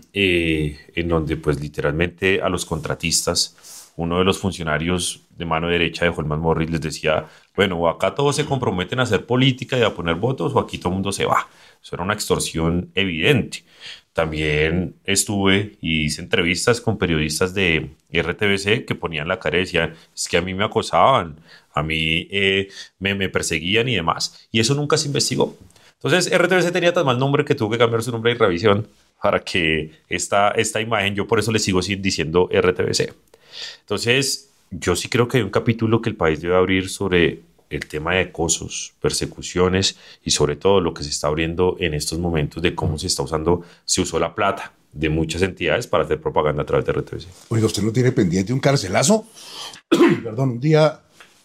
en donde, pues, literalmente a los contratistas, uno de los funcionarios de mano derecha de Holman Morris les decía, bueno, o acá todos se comprometen a hacer política y a poner votos, o aquí todo el mundo se va. Eso era una extorsión evidente. También estuve y hice entrevistas con periodistas de RTBC que ponían la cara y decían, es que a mí me acosaban, a mí me perseguían y demás. Y eso nunca se investigó. Entonces RTBC tenía tan mal nombre que tuvo que cambiar su nombre de revisión para que esta imagen, yo por eso le sigo diciendo RTBC. Entonces yo sí creo que hay un capítulo que el país debe abrir sobre el tema de acosos, persecuciones y sobre todo lo que se está abriendo en estos momentos de cómo se usó la plata de muchas entidades para hacer propaganda a través de RTBC. Oiga, ¿usted no tiene pendiente un carcelazo? Perdón, un día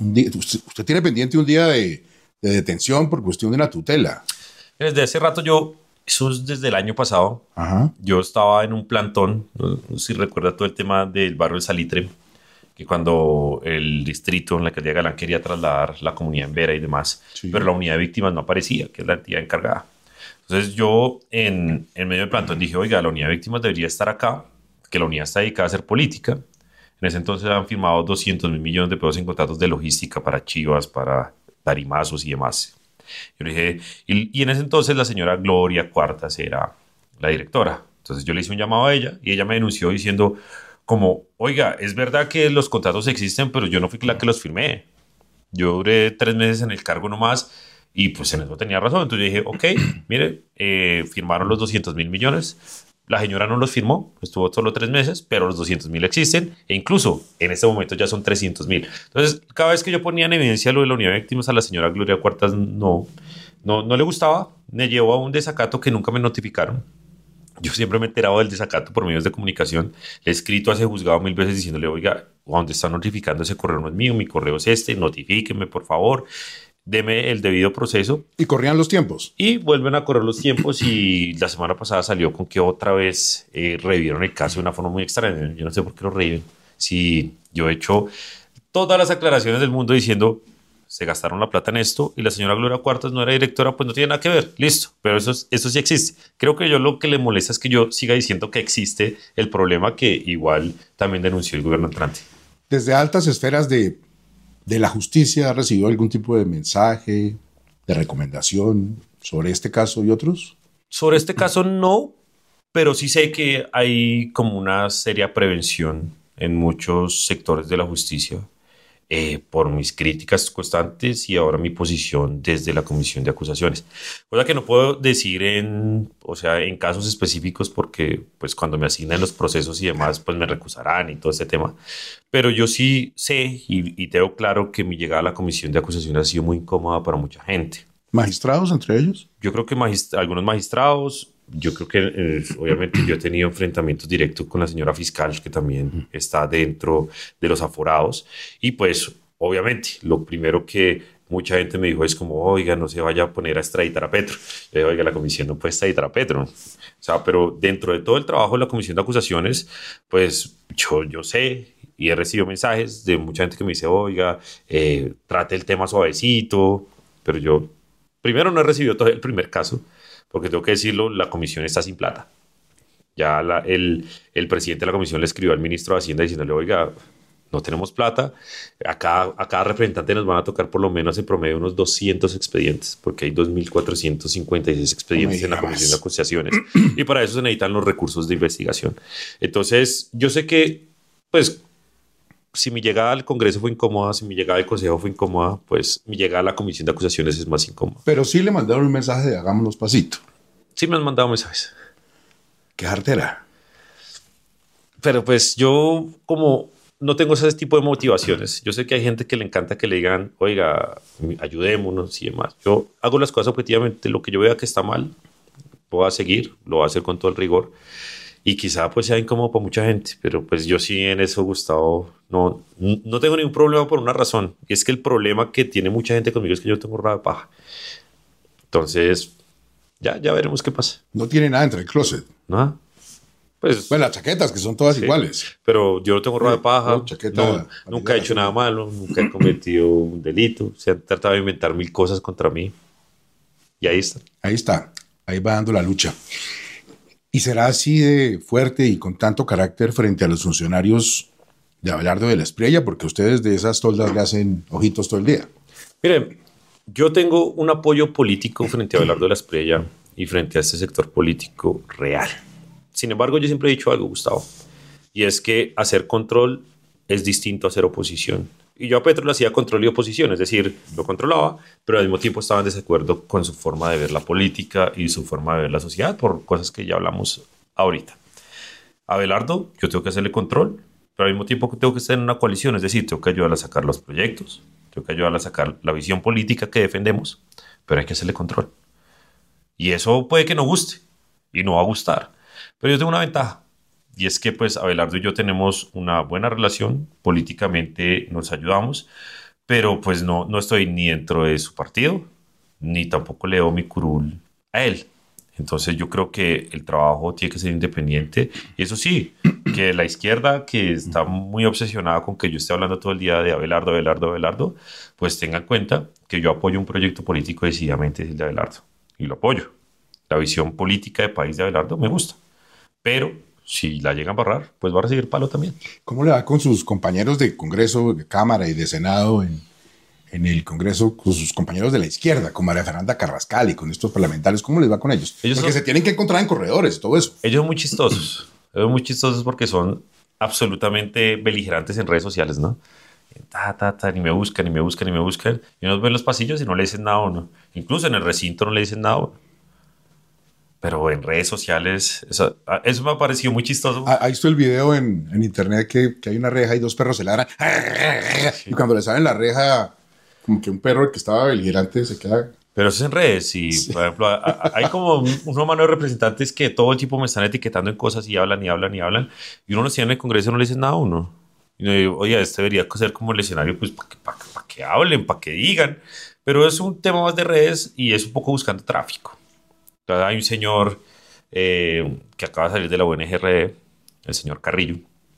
usted tiene pendiente un día de detención por cuestión de la tutela. Desde hace rato eso es desde el año pasado. Ajá. Yo estaba en un plantón, no sé si recuerda todo el tema del barrio El Salitre, que cuando el distrito en la alcaldía Galán quería trasladar la comunidad en Vera y demás, sí, pero la unidad de víctimas no aparecía, que es la entidad encargada. Entonces yo en medio del plantón dije, oiga, la unidad de víctimas debería estar acá, que la unidad está dedicada a hacer política. En ese entonces han firmado 200.000 millones de pesos en contratos de logística para chivas, para tarimazos y demás. Yo le dije, y en ese entonces la señora Gloria Cuartas era la directora. Entonces yo le hice un llamado a ella y ella me denunció diciendo como, oiga, es verdad que los contratos existen, pero yo no fui la que los firmé. Yo duré 3 meses en el cargo nomás y pues en eso tenía razón. Entonces yo dije, ok, mire, firmaron los 200.000 millones. La señora no los firmó, estuvo solo 3 meses, pero los 200.000 existen e incluso en este momento ya son 300.000. Entonces, cada vez que yo ponía en evidencia lo de la unidad de víctimas a la señora Gloria Cuartas no le gustaba, me llevó a un desacato que nunca me notificaron. Yo siempre me he enterado del desacato por medios de comunicación. Le he escrito a ese juzgado 1000 veces diciéndole, oiga, ¿dónde está notificando ese correo? No es mío, mi correo es este, notifíqueme por favor. Deme el debido proceso. Y corrían los tiempos. Y vuelven a correr los tiempos y la semana pasada salió con que otra vez revivieron el caso de una forma muy extraña. Yo no sé por qué lo reviven. Si yo he hecho todas las aclaraciones del mundo diciendo se gastaron la plata en esto y la señora Gloria Cuartas no era directora, pues no tiene nada que ver. Listo. Pero eso sí existe. Creo que yo lo que le molesta es que yo siga diciendo que existe el problema que igual también denunció el gobierno entrante. Desde altas esferas de la justicia, ¿ha recibido algún tipo de mensaje, de recomendación sobre este caso y otros? Sobre este caso no, pero sí sé que hay como una seria prevención en muchos sectores de la justicia por mis críticas constantes y ahora mi posición desde la comisión de acusaciones. Cosa que no puedo decir en casos específicos porque pues cuando me asignan los procesos y demás pues me recusarán y todo este tema. Pero yo sí sé y tengo claro que mi llegada a la comisión de acusaciones ha sido muy incómoda para mucha gente. ¿Magistrados entre ellos? Yo creo que algunos magistrados. Yo creo que obviamente yo he tenido enfrentamientos directos con la señora fiscal que también está dentro de los aforados y pues obviamente lo primero que mucha gente me dijo es como oiga no se vaya a poner a extraditar a Petro. Yo digo, oiga la comisión no puede extraditar a Petro, ¿no? O sea, pero dentro de todo el trabajo de la comisión de acusaciones pues yo sé y he recibido mensajes de mucha gente que me dice oiga trate el tema suavecito, pero yo primero no he recibido todo el primer caso. Porque tengo que decirlo, la comisión está sin plata. Ya el presidente de la comisión le escribió al ministro de Hacienda diciéndole, oiga, no tenemos plata. A cada representante nos van a tocar por lo menos en promedio unos 200 expedientes, porque hay 2.456 expedientes en la Comisión de Acusaciones. Y para eso se necesitan los recursos de investigación. Entonces, yo sé que, pues, si mi llegada al Congreso fue incómoda, si mi llegada al Consejo fue incómoda, pues mi llegada a la Comisión de Acusaciones es más incómoda. Pero sí le mandaron un mensaje de hagámonos pasito. Sí me han mandado mensajes. Qué jartera. Pero pues yo como no tengo ese tipo de motivaciones. Yo sé que hay gente que le encanta que le digan, oiga, ayudémonos y demás. Yo hago las cosas objetivamente. Lo que yo vea que está mal, voy a seguir, lo voy a hacer con todo el rigor. Y quizá pues sea incómodo para mucha gente, pero pues yo sí en eso, Gustavo, no tengo ningún problema por una razón. Y es que el problema que tiene mucha gente conmigo es que yo tengo rabo de paja. Entonces, ya veremos qué pasa. No tiene nada entre el closet. ¿No? Pues, bueno, las chaquetas, que son todas iguales. Pero yo no tengo rabo de paja. Chaqueta, nunca he hecho nada malo, nunca he cometido un delito. Se han tratado de inventar 1000 cosas contra mí. Y ahí está. Ahí está. Ahí va dando la lucha. ¿Y será así de fuerte y con tanto carácter frente a los funcionarios de Abelardo de la Espriella? Porque ustedes de esas toldas le hacen ojitos todo el día. Miren, yo tengo un apoyo político frente a Abelardo de la Espriella y frente a este sector político real. Sin embargo, yo siempre he dicho algo, Gustavo, y es que hacer control es distinto a hacer oposición. Y yo a Petro le hacía control y oposición, es decir, lo controlaba, pero al mismo tiempo estaba en desacuerdo con su forma de ver la política y su forma de ver la sociedad por cosas que ya hablamos ahorita. A Abelardo, yo tengo que hacerle control, pero al mismo tiempo tengo que estar en una coalición, es decir, tengo que ayudarle a sacar los proyectos, tengo que ayudarle a sacar la visión política que defendemos, pero hay que hacerle control. Y eso puede que no guste, y no va a gustar, pero yo tengo una ventaja. Y es que pues Abelardo y yo tenemos una buena relación, políticamente nos ayudamos, pero pues no estoy ni dentro de su partido, ni tampoco leo mi curul a él. Entonces yo creo que el trabajo tiene que ser independiente. Y eso sí, que la izquierda, que está muy obsesionada con que yo esté hablando todo el día de Abelardo, Abelardo, Abelardo, pues tenga en cuenta que yo apoyo un proyecto político decididamente el de Abelardo. Y lo apoyo. La visión política de país de Abelardo me gusta. Pero si la llegan a barrar, pues va a recibir palo también. ¿Cómo le va con sus compañeros de Congreso, de Cámara y de Senado en el Congreso, con sus compañeros de la izquierda, con María Fernanda Carrascal y con estos parlamentarios? ¿Cómo les va con ellos? Porque se tienen que encontrar en corredores y todo eso. Ellos son muy chistosos. Ellos son muy chistosos porque son absolutamente beligerantes en redes sociales, ¿no? Ni me buscan, ni me buscan, ni me buscan. Y uno ve en los pasillos y no le dicen nada a uno. Incluso en el recinto no le dicen nada a uno. Pero en redes sociales, eso me ha parecido muy chistoso. Ahí está el video en internet que hay una reja y dos perros se ladran. Sí. Y cuando le salen la reja, como que un perro que estaba beligerante se queda... Pero eso es en redes. Y, sí. Por ejemplo, hay como una mano de representantes que todo el tiempo me están etiquetando en cosas y hablan y hablan y hablan. Y uno los tiene en el Congreso y no le dicen nada a uno. Y uno digo, oye, este debería ser como el escenario, pues, para que hablen, para que digan. Pero es un tema más de redes y es un poco buscando tráfico. Entonces, hay un señor que acaba de salir de la UNGRE, el señor Carrillo,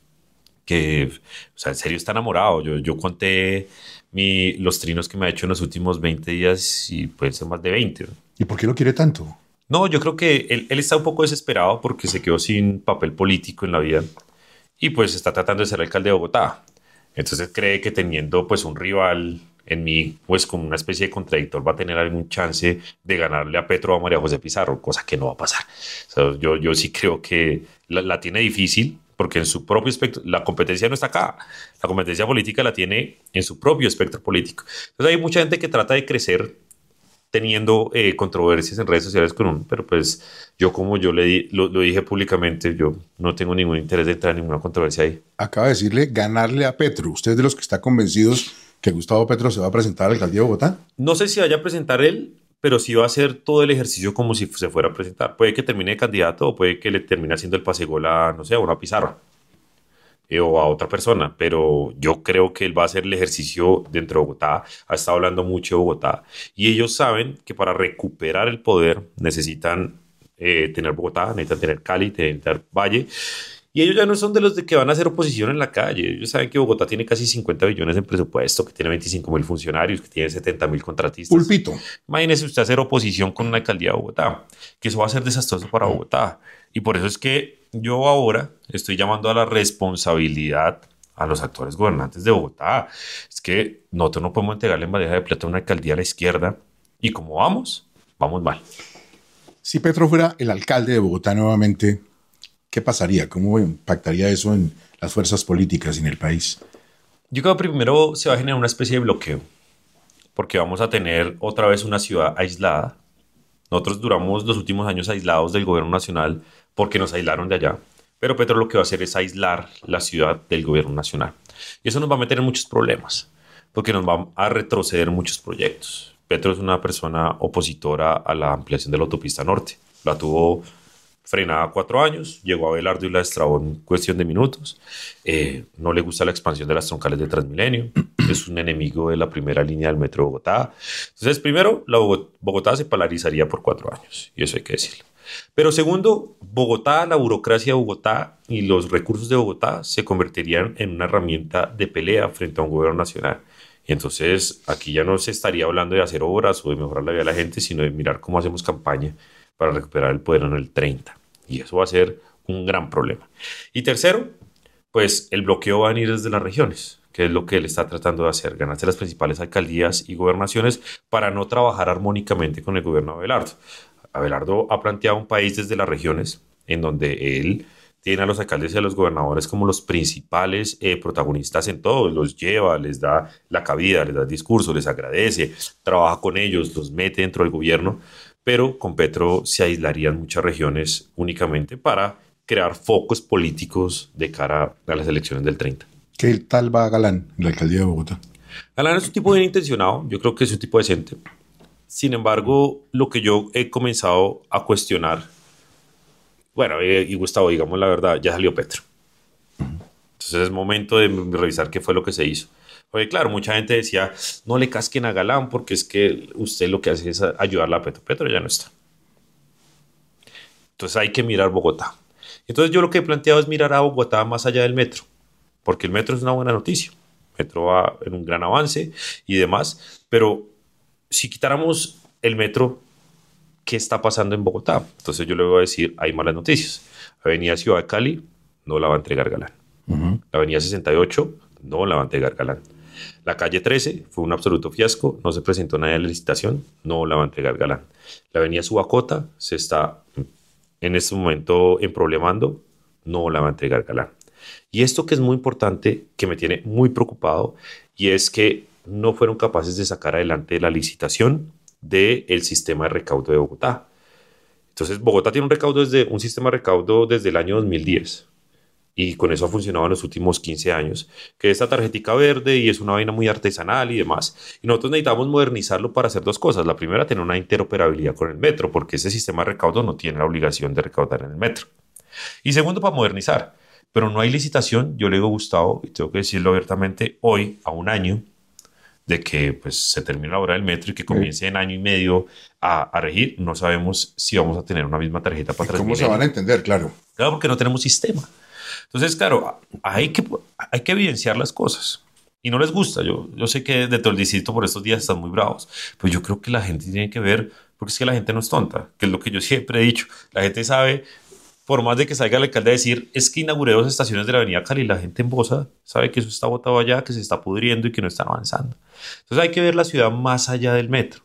que, o sea, en serio está enamorado. Yo conté los trinos que me ha hecho en los últimos 20 días y pueden ser más de 20. ¿No? ¿Y por qué lo quiere tanto? No, yo creo que él está un poco desesperado porque se quedó sin papel político en la vida y pues está tratando de ser alcalde de Bogotá. Entonces cree que teniendo pues un rival en mí, pues como una especie de contradictor, va a tener algún chance de ganarle a Petro o a María José Pizarro, cosa que no va a pasar. O sea, yo sí creo que la tiene difícil, porque en su propio espectro, la competencia no está acá, la competencia política la tiene en su propio espectro político. Entonces hay mucha gente que trata de crecer teniendo controversias en redes sociales con uno, pero pues yo como yo lo dije públicamente, yo no tengo ningún interés de entrar en ninguna controversia ahí. Acaba de decirle ganarle a Petro. ¿Usted es de los que está convencidos que Gustavo Petro se va a presentar a la alcaldía de Bogotá? No sé si vaya a presentar él, pero sí va a hacer todo el ejercicio como si se fuera a presentar. Puede que termine de candidato o puede que le termine haciendo el pasegol a, no sé, a una Pizarro o a otra persona, pero yo creo que él va a hacer el ejercicio dentro de Bogotá. Ha estado hablando mucho de Bogotá y ellos saben que para recuperar el poder necesitan tener Bogotá, necesitan tener Cali, necesitan tener Valle. Y ellos ya no son de los de que van a hacer oposición en la calle. Ellos saben que Bogotá tiene casi 50 billones en presupuesto, que tiene 25.000 funcionarios, que tiene 70.000 contratistas. Pulpito. Imagínese usted hacer oposición con una alcaldía de Bogotá, que eso va a ser desastroso para Bogotá. Y por eso es que yo ahora estoy llamando a la responsabilidad a los actuales gobernantes de Bogotá. Es que nosotros no podemos entregarle en bandeja de plata una alcaldía a la izquierda y como vamos mal. Si Petro fuera el alcalde de Bogotá nuevamente, ¿qué pasaría? ¿Cómo impactaría eso en las fuerzas políticas y en el país? Yo creo que primero se va a generar una especie de bloqueo, porque vamos a tener otra vez una ciudad aislada. Nosotros duramos los últimos años aislados del gobierno nacional porque nos aislaron de allá. Pero Petro lo que va a hacer es aislar la ciudad del gobierno nacional. Y eso nos va a meter en muchos problemas, porque nos va a retroceder muchos proyectos. Petro es una persona opositora a la ampliación de la autopista norte. La tuvo frenada 4 años, llegó a Abelardo y la destrabó en cuestión de minutos. No le gusta la expansión de las troncales de Transmilenio. Es un enemigo de la primera línea del metro de Bogotá. Entonces, primero, Bogotá se polarizaría por 4 años, y eso hay que decirlo. Pero segundo, Bogotá, la burocracia de Bogotá y los recursos de Bogotá se convertirían en una herramienta de pelea frente a un gobierno nacional. Y entonces aquí ya no se estaría hablando de hacer obras o de mejorar la vida de la gente, sino de mirar cómo hacemos campaña para recuperar el poder en el 30. Y eso va a ser un gran problema. Y tercero, pues el bloqueo va a venir desde las regiones, que es lo que él está tratando de hacer, ganarse las principales alcaldías y gobernaciones para no trabajar armónicamente con el gobierno de Abelardo. Abelardo ha planteado un país desde las regiones en donde él tiene a los alcaldes y a los gobernadores como los principales protagonistas en todo, los lleva, les da la cabida, les da el discurso, les agradece, trabaja con ellos, los mete dentro del gobierno, pero con Petro se aislarían muchas regiones únicamente para crear focos políticos de cara a las elecciones del 30. ¿Qué tal va Galán en la alcaldía de Bogotá? Galán es un tipo bien intencionado, yo creo que es un tipo decente. Sin embargo, lo que yo he comenzado a cuestionar, bueno, y Gustavo, digamos la verdad, ya salió Petro. Entonces es momento de revisar qué fue lo que se hizo. Porque claro, mucha gente decía, no le casquen a Galán porque es que usted lo que hace es ayudarla a Petro. Petro ya no está. Entonces hay que mirar Bogotá. Entonces yo lo que he planteado es mirar a Bogotá más allá del metro, porque el metro es una buena noticia. El metro va en un gran avance y demás, pero si quitáramos el metro, ¿qué está pasando en Bogotá? Entonces yo le voy a decir, hay malas noticias. Avenida Ciudad de Cali no la va a entregar Galán. La Avenida 68 no la va a entregar Galán. La calle 13 fue un absoluto fiasco, no se presentó nadie a la licitación, no la va a entregar Galán. La Avenida Subacota se está en este momento emproblemando, no la va a entregar Galán. Y esto que es muy importante, que me tiene muy preocupado, y es que no fueron capaces de sacar adelante la licitación del sistema de recaudo de Bogotá. Entonces, Bogotá tiene un sistema de recaudo desde el año 2010. Y con eso ha funcionado en los últimos 15 años, que es esta tarjetica verde y es una vaina muy artesanal y demás. Y nosotros necesitamos modernizarlo para hacer 2 cosas. La primera, tener una interoperabilidad con el metro, porque ese sistema de recaudo no tiene la obligación de recaudar en el metro. Y segundo, para modernizar. Pero no hay licitación. Yo le digo a Gustavo, y tengo que decirlo abiertamente, hoy, a un año de que pues, se termine la obra del metro y que comience en año y medio a regir, no sabemos si vamos a tener una misma tarjeta para Transmilenio. ¿Cómo se van a entender? Claro. Claro, porque no tenemos sistema. Entonces, claro, hay que evidenciar las cosas. Y no les gusta. Yo sé que de todo el distrito por estos días están muy bravos. Pero yo creo que la gente tiene que ver, porque es que la gente no es tonta, que es lo que yo siempre he dicho. La gente sabe, por más de que salga el alcalde a decir, es que inauguré 2 estaciones de la avenida Cali, la gente en Bosa sabe que eso está botado allá, que se está pudriendo y que no están avanzando. Entonces hay que ver la ciudad más allá del metro.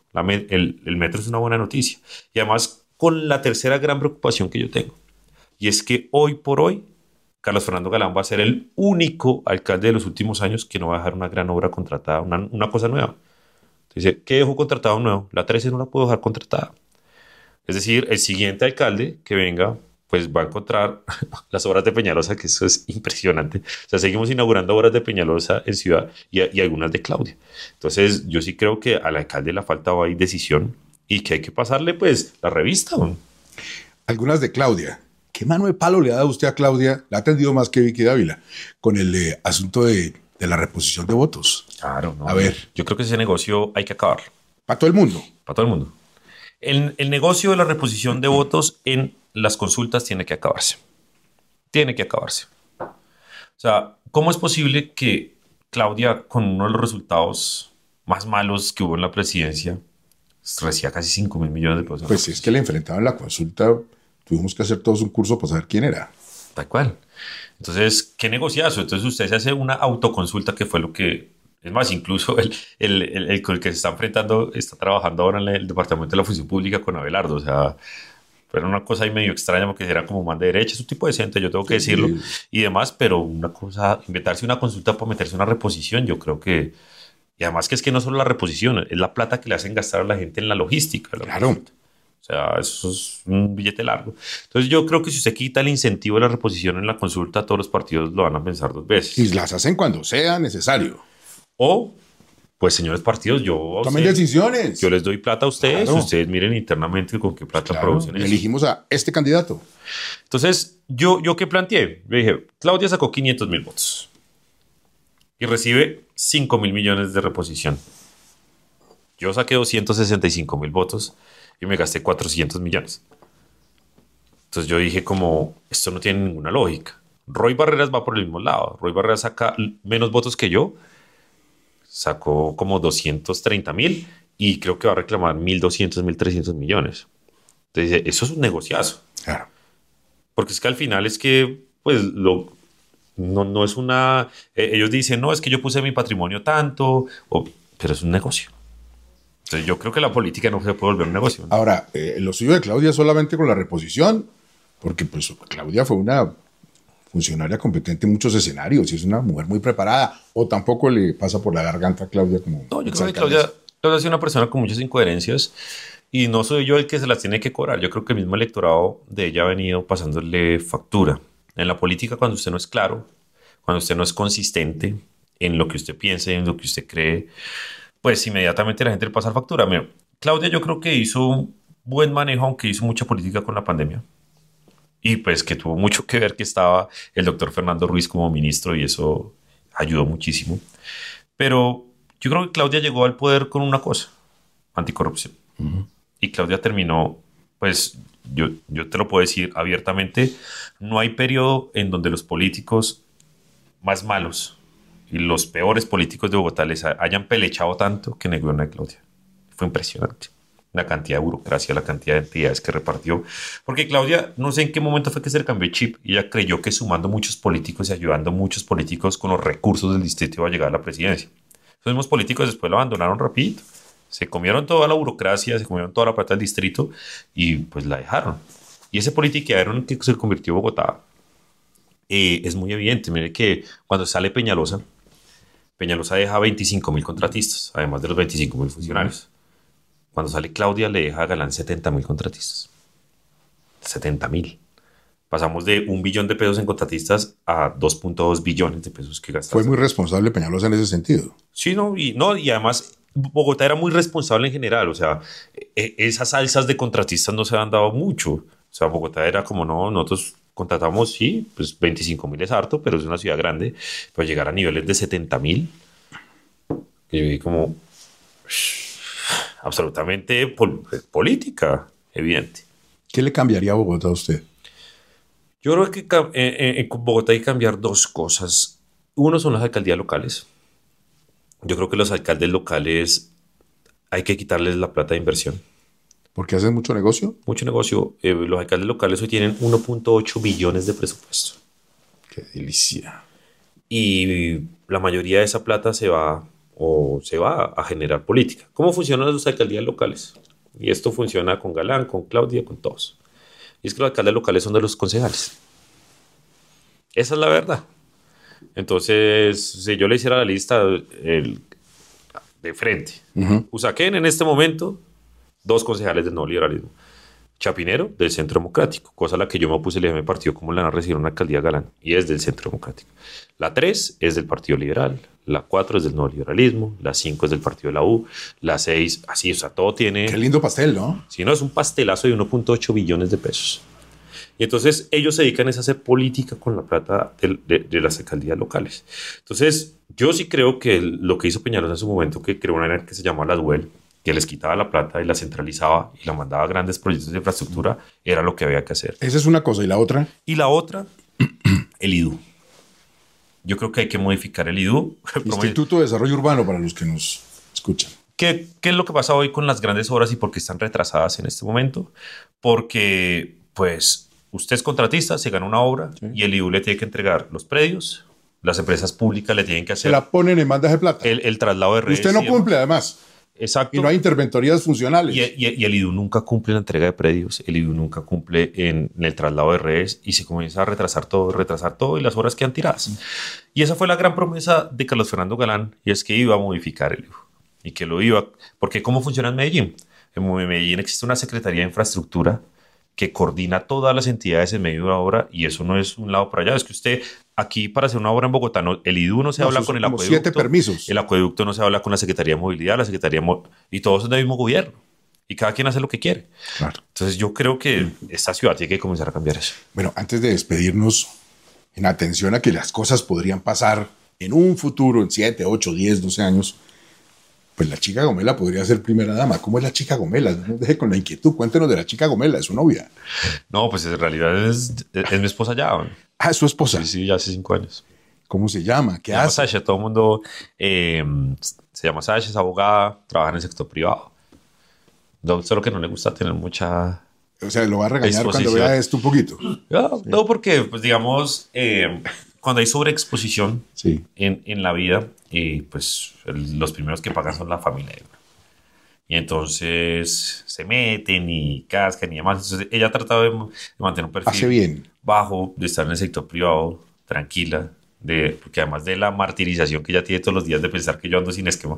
El metro es una buena noticia. Y además, con la tercera gran preocupación que yo tengo. Y es que hoy por hoy, Carlos Fernando Galán va a ser el único alcalde de los últimos años que no va a dejar una gran obra contratada, una cosa nueva. Dice, ¿qué dejó contratado nuevo? La 13 no la puedo dejar contratada. Es decir, el siguiente alcalde que venga, pues va a encontrar las obras de Peñalosa, que eso es impresionante. O sea, seguimos inaugurando obras de Peñalosa en Ciudad y algunas de Claudia. Entonces, yo sí creo que al alcalde le falta ahí decisión y que hay que pasarle, pues, la revista. Algunas de Claudia. ¿Qué mano de palo le ha dado usted a Claudia? La ha atendido más que Vicky Dávila con el asunto de la reposición de votos. Claro, no. A ver. Yo creo que ese negocio hay que acabarlo. Para todo el mundo. Para todo el mundo. El negocio de la reposición de votos en las consultas tiene que acabarse. Tiene que acabarse. O sea, ¿cómo es posible que Claudia, con uno de los resultados más malos que hubo en la presidencia, recibía casi 5.000 millones de pesos? Pues si es que le enfrentaban la consulta, tuvimos que hacer todos un curso para saber quién era. Tal cual. Entonces, ¿qué negociazo? Entonces usted se hace una autoconsulta que fue lo que... Es más, incluso el que se está enfrentando está trabajando ahora en el Departamento de la Función Pública con Abelardo. O sea, era una cosa ahí medio extraña porque era como man de derecha. Es un tipo decente, yo tengo que decirlo. Sí. Y demás, pero una cosa, inventarse una consulta para meterse una reposición, yo creo que... Y además que es que no solo la reposición, es la plata que le hacen gastar a la gente en la logística. Claro. O sea, eso es un billete largo. Entonces yo creo que si usted quita el incentivo de la reposición en la consulta, todos los partidos lo van a pensar dos veces. Y las hacen cuando sea necesario. O, pues señores partidos, Tomen decisiones. yo les doy plata a ustedes, Claro. ustedes miren internamente con qué plata Claro, producen y eso. elegimos a este candidato. Entonces, ¿yo qué planteé? Le dije, Claudia sacó 500.000 votos y recibe 5.000 millones de reposición. Yo saqué 265.000 votos y me gasté 400 millones. Entonces yo dije como, esto no tiene ninguna lógica. Roy Barreras va por el mismo lado. Roy Barreras saca menos votos que yo. Sacó como 230.000 y creo que va a reclamar 1.200, 1.300 millones. Entonces eso es un negociazo. Claro. Porque es que al final es que, pues, no es una... ellos dicen, no, es que yo puse mi patrimonio tanto, pero es un negocio. Entonces yo creo que la política no se puede volver un negocio, ¿no? Ahora, lo suyo de Claudia es solamente con la reposición, porque pues Claudia fue una funcionaria competente en muchos escenarios y es una mujer muy preparada. O tampoco le pasa por la garganta a Claudia como... No, yo creo que exalcaldesa. Claudia es una persona con muchas incoherencias y no soy yo el que se las tiene que cobrar. Yo creo que el mismo electorado de ella ha venido pasándole factura. En la política, cuando usted no es claro, cuando usted no es consistente en lo que usted piensa y en lo que usted cree, pues inmediatamente la gente le pasa factura. Mira, Claudia yo creo que hizo un buen manejo, aunque hizo mucha política con la pandemia. Y pues que tuvo mucho que ver que estaba el doctor Fernando Ruiz como ministro y eso ayudó muchísimo. Pero yo creo que Claudia llegó al poder con una cosa, anticorrupción. Y Claudia terminó, pues yo te lo puedo decir abiertamente, no hay periodo en donde los políticos más malos y los peores políticos de Bogotá les hayan pelechado tanto que negó a Claudia. Fue impresionante. La cantidad de burocracia, la cantidad de entidades que repartió. Porque Claudia, no sé en qué momento fue que se le cambió el chip y ella creyó que sumando muchos políticos y ayudando a muchos políticos con los recursos del distrito iba a llegar a la presidencia. Esos mismos políticos después lo abandonaron rapidito. Se comieron toda la burocracia, se comieron toda la plata del distrito y pues la dejaron. Y ese politiqueadero en el que se convirtió Bogotá es muy evidente. Mire que cuando sale Peñalosa deja 25.000 contratistas, además de los 25.000 funcionarios. Cuando sale Claudia le deja a Galán 70.000 contratistas. 70.000. Pasamos de 1 billón de pesos en contratistas a 2.2 billones de pesos que gastaste. Fue muy responsable Peñalosa en ese sentido. Sí, y además Bogotá era muy responsable en general. O sea, esas alzas de contratistas no se han dado mucho. O sea, Bogotá era como, no, nosotros contratamos, sí, pues 25.000 es harto, pero es una ciudad grande. Pero llegar a niveles de 70.000, que yo vi como absolutamente política, evidente. ¿Qué le cambiaría a Bogotá a usted? Yo creo que en Bogotá hay que cambiar dos cosas. Uno son las alcaldías locales. Yo creo que los alcaldes locales hay que quitarles la plata de inversión. ¿Porque hacen mucho negocio? Mucho negocio. Los alcaldes locales hoy tienen 1.8 billones de presupuesto. ¡Qué delicia! Y la mayoría de esa plata se va a generar política. ¿Cómo funcionan las alcaldías locales? Y esto funciona con Galán, con Claudia, con todos. Y es que los alcaldes locales son de los concejales. Esa es la verdad. Entonces, si yo le hiciera la lista de frente, Usaquén en este momento, 2 concejales del nuevo liberalismo. Chapinero, del Centro Democrático, cosa a la que yo me opuse y le dije a mi partido cómo le van a recibir una alcaldía Galán, y es del Centro Democrático. La 3 es del Partido Liberal, la 4 es del nuevo liberalismo, la 5 es del Partido de la U, la 6, así, o sea, todo tiene... Qué lindo pastel, ¿no? Si no, es un pastelazo de 1.8 billones de pesos. Y entonces ellos se dedican a hacer política con la plata de las alcaldías locales. Entonces, yo sí creo que lo que hizo Peñalosa en su momento, que creó una área que se llamaba Las UEL, que les quitaba la plata y la centralizaba y la mandaba a grandes proyectos de infraestructura, era lo que había que hacer. Esa es una cosa. ¿Y la otra? Y la otra, el IDU. Yo creo que hay que modificar el IDU. Instituto de Desarrollo Urbano, para los que nos escuchan. ¿Qué es lo que pasa hoy con las grandes obras y por qué están retrasadas en este momento? Porque, pues, usted es contratista, se gana una obra y el IDU le tiene que entregar los predios, las empresas públicas le tienen que Se hacer la ponen en bandas de plata. el traslado de redes. Usted no cumple, además. Exacto. Y no hay interventorías funcionales. Y el IDU nunca cumple en la entrega de predios, el IDU nunca cumple en el traslado de redes y se comienza a retrasar todo y las horas quedan tiradas. Y esa fue la gran promesa de Carlos Fernando Galán, y es que iba a modificar el IDU y que lo iba, porque ¿cómo funciona en Medellín? En Medellín existe una Secretaría de Infraestructura que coordina todas las entidades en medio de una obra, y eso no es un lado para allá. Es que usted aquí para hacer una obra en Bogotá, el IDU no se habla con el acueducto. 7 permisos. El acueducto no se habla con la Secretaría de Movilidad, y todos son del mismo gobierno. Y cada quien hace lo que quiere. Claro. Entonces yo creo que esta ciudad tiene que comenzar a cambiar eso. Bueno, antes de despedirnos, en atención a que las cosas podrían pasar en un futuro, en 7, 8, 10, 12 años, pues la chica Gomela podría ser primera dama. ¿Cómo es la chica Gomela? No nos deje con la inquietud. Cuéntenos de la chica Gomela, de su novia. No, pues en realidad es mi esposa ya. Ah, es su esposa. Sí, ya hace 5 años. ¿Cómo se llama? ¿Qué Se llama hace? Sasha. Todo el mundo se llama Sasha, es abogada, trabaja en el sector privado. Solo que no le gusta tener mucha... O sea, lo va a regañar cuando exposición. vea esto un poquito. No, porque, pues digamos, cuando hay sobreexposición Sí. en la vida, pues los primeros que pagan son la familia. Y entonces se meten y cascan y demás. Entonces ella ha tratado de mantener un perfil Hace bien. bajo, de estar en el sector privado, tranquila, porque además de la martirización que ella tiene todos los días de pensar que yo ando sin esquema,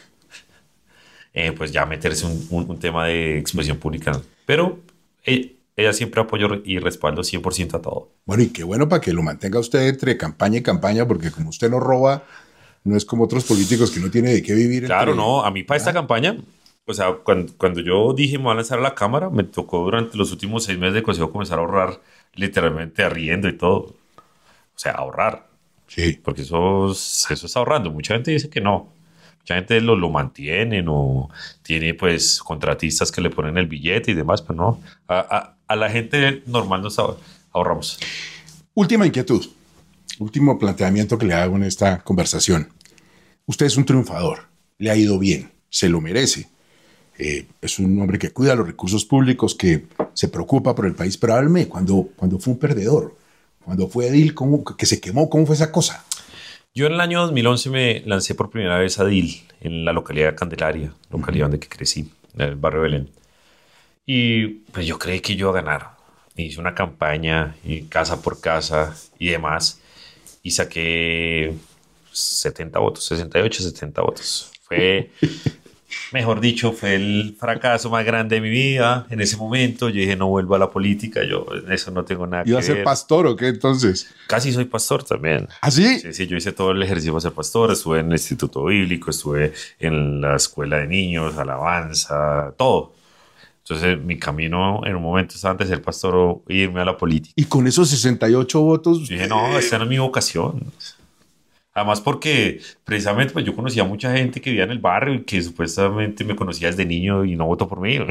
pues ya meterse un tema de exposición pública. Pero ella siempre apoyo y respaldo 100% a todo. Bueno, y qué bueno para que lo mantenga usted entre campaña y campaña, porque como usted no roba, no es como otros políticos que no tiene de qué vivir. Claro, no, a mí para esta campaña, o sea, cuando yo dije me voy a lanzar a la Cámara, me tocó durante los últimos 6 meses de consejo comenzar a ahorrar, literalmente arriendo y todo. O sea, ahorrar. Sí. Porque eso es ahorrando. Mucha gente dice que no. Mucha gente lo mantiene o tiene pues contratistas que le ponen el billete y demás, pero no. A la gente normal nos ahorramos. Última inquietud. Último planteamiento que le hago en esta conversación. Usted es un triunfador. Le ha ido bien. Se lo merece. Es un hombre que cuida los recursos públicos, que se preocupa por el país. Pero háblame, cuando fue un perdedor, cuando fue edil, que se quemó, ¿cómo fue esa cosa? Yo en el año 2011 me lancé por primera vez a DIL en la localidad de Candelaria, localidad donde crecí, en el barrio Belén. Y pues yo creí que yo iba a ganar. Hice una campaña y casa por casa y demás. Y saqué 70 votos, 68, 70 votos. Fue, mejor dicho, fue el fracaso más grande de mi vida. En ese momento yo dije, no vuelvo a la política. Yo en eso no tengo nada que ver. ¿Iba a ser pastor o qué entonces? Casi soy pastor también. ¿Ah, sí? Sí, yo hice todo el ejercicio para ser pastor. Estuve en el Instituto Bíblico, estuve en la escuela de niños, alabanza, todo. Entonces mi camino en un momento estaba antes de ser pastor o irme a la política. Y con esos 68 votos... Yo dije, no, esta no es mi vocación. Además porque precisamente pues, yo conocía a mucha gente que vivía en el barrio y que supuestamente me conocía desde niño y no votó por mí.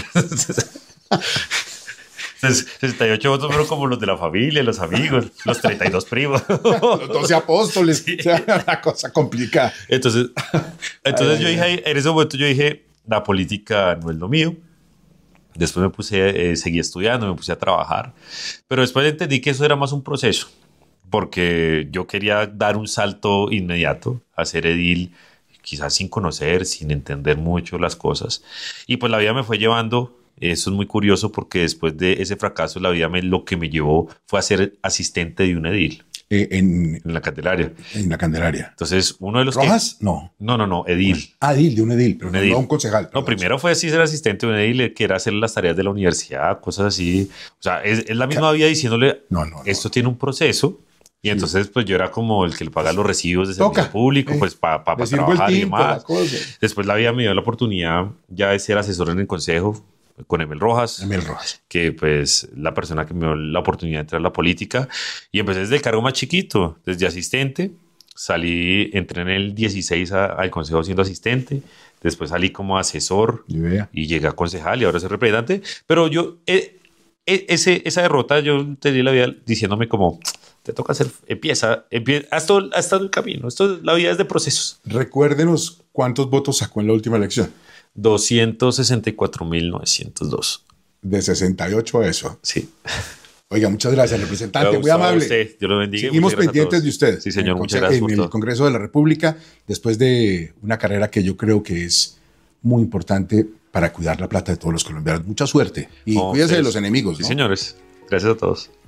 Entonces, 68 votos fueron como los de la familia, los amigos, los 32 primos. Los 12 apóstoles. Sí. O sea, una cosa complicada. Entonces yo dije, en ese momento yo dije, la política no es lo mío. Después seguí estudiando, me puse a trabajar. Pero después entendí que eso era más un proceso. Porque yo quería dar un salto inmediato a ser edil, quizás sin conocer, sin entender mucho las cosas. Y pues la vida me fue llevando. Eso es muy curioso porque después de ese fracaso, la vida lo que me llevó fue a ser asistente de un edil. En la Candelaria. En la Candelaria. Entonces, uno de los ¿Rojas? No, edil. Ah, edil, de un edil, pero un edil. No un concejal. No, primero fue así ser asistente de un edil, que era hacer las tareas de la universidad, cosas así. O sea, es la misma vida diciéndole, esto tiene un proceso. Y entonces, pues yo era como el que le paga los recibos de servicio público, pues para trabajar y demás. Después la vida me dio la oportunidad ya de ser asesor en el consejo con Emil Rojas, que pues la persona que me dio la oportunidad de entrar a la política. Y empecé desde el cargo más chiquito, desde asistente. Entré en el 16 al consejo siendo asistente. Después salí como asesor y llegué a concejal y ahora soy representante. Pero yo, esa derrota, yo tenía la vida diciéndome como... Te toca hacer, empieza hasta el camino. La vida es de procesos. Recuérdenos cuántos votos sacó en la última elección. 264.902. De 68 a eso. Sí. Oiga, muchas gracias, representante, muy Gustavo, amable. usted, Dios lo bendiga. Seguimos pendientes de usted. Sí, señor, muchas gracias por En el todo. Congreso de la República, después de una carrera que yo creo que es muy importante para cuidar la plata de todos los colombianos. Mucha suerte y No, cuídese de ustedes. los enemigos, Sí, ¿no? señores. Gracias a todos.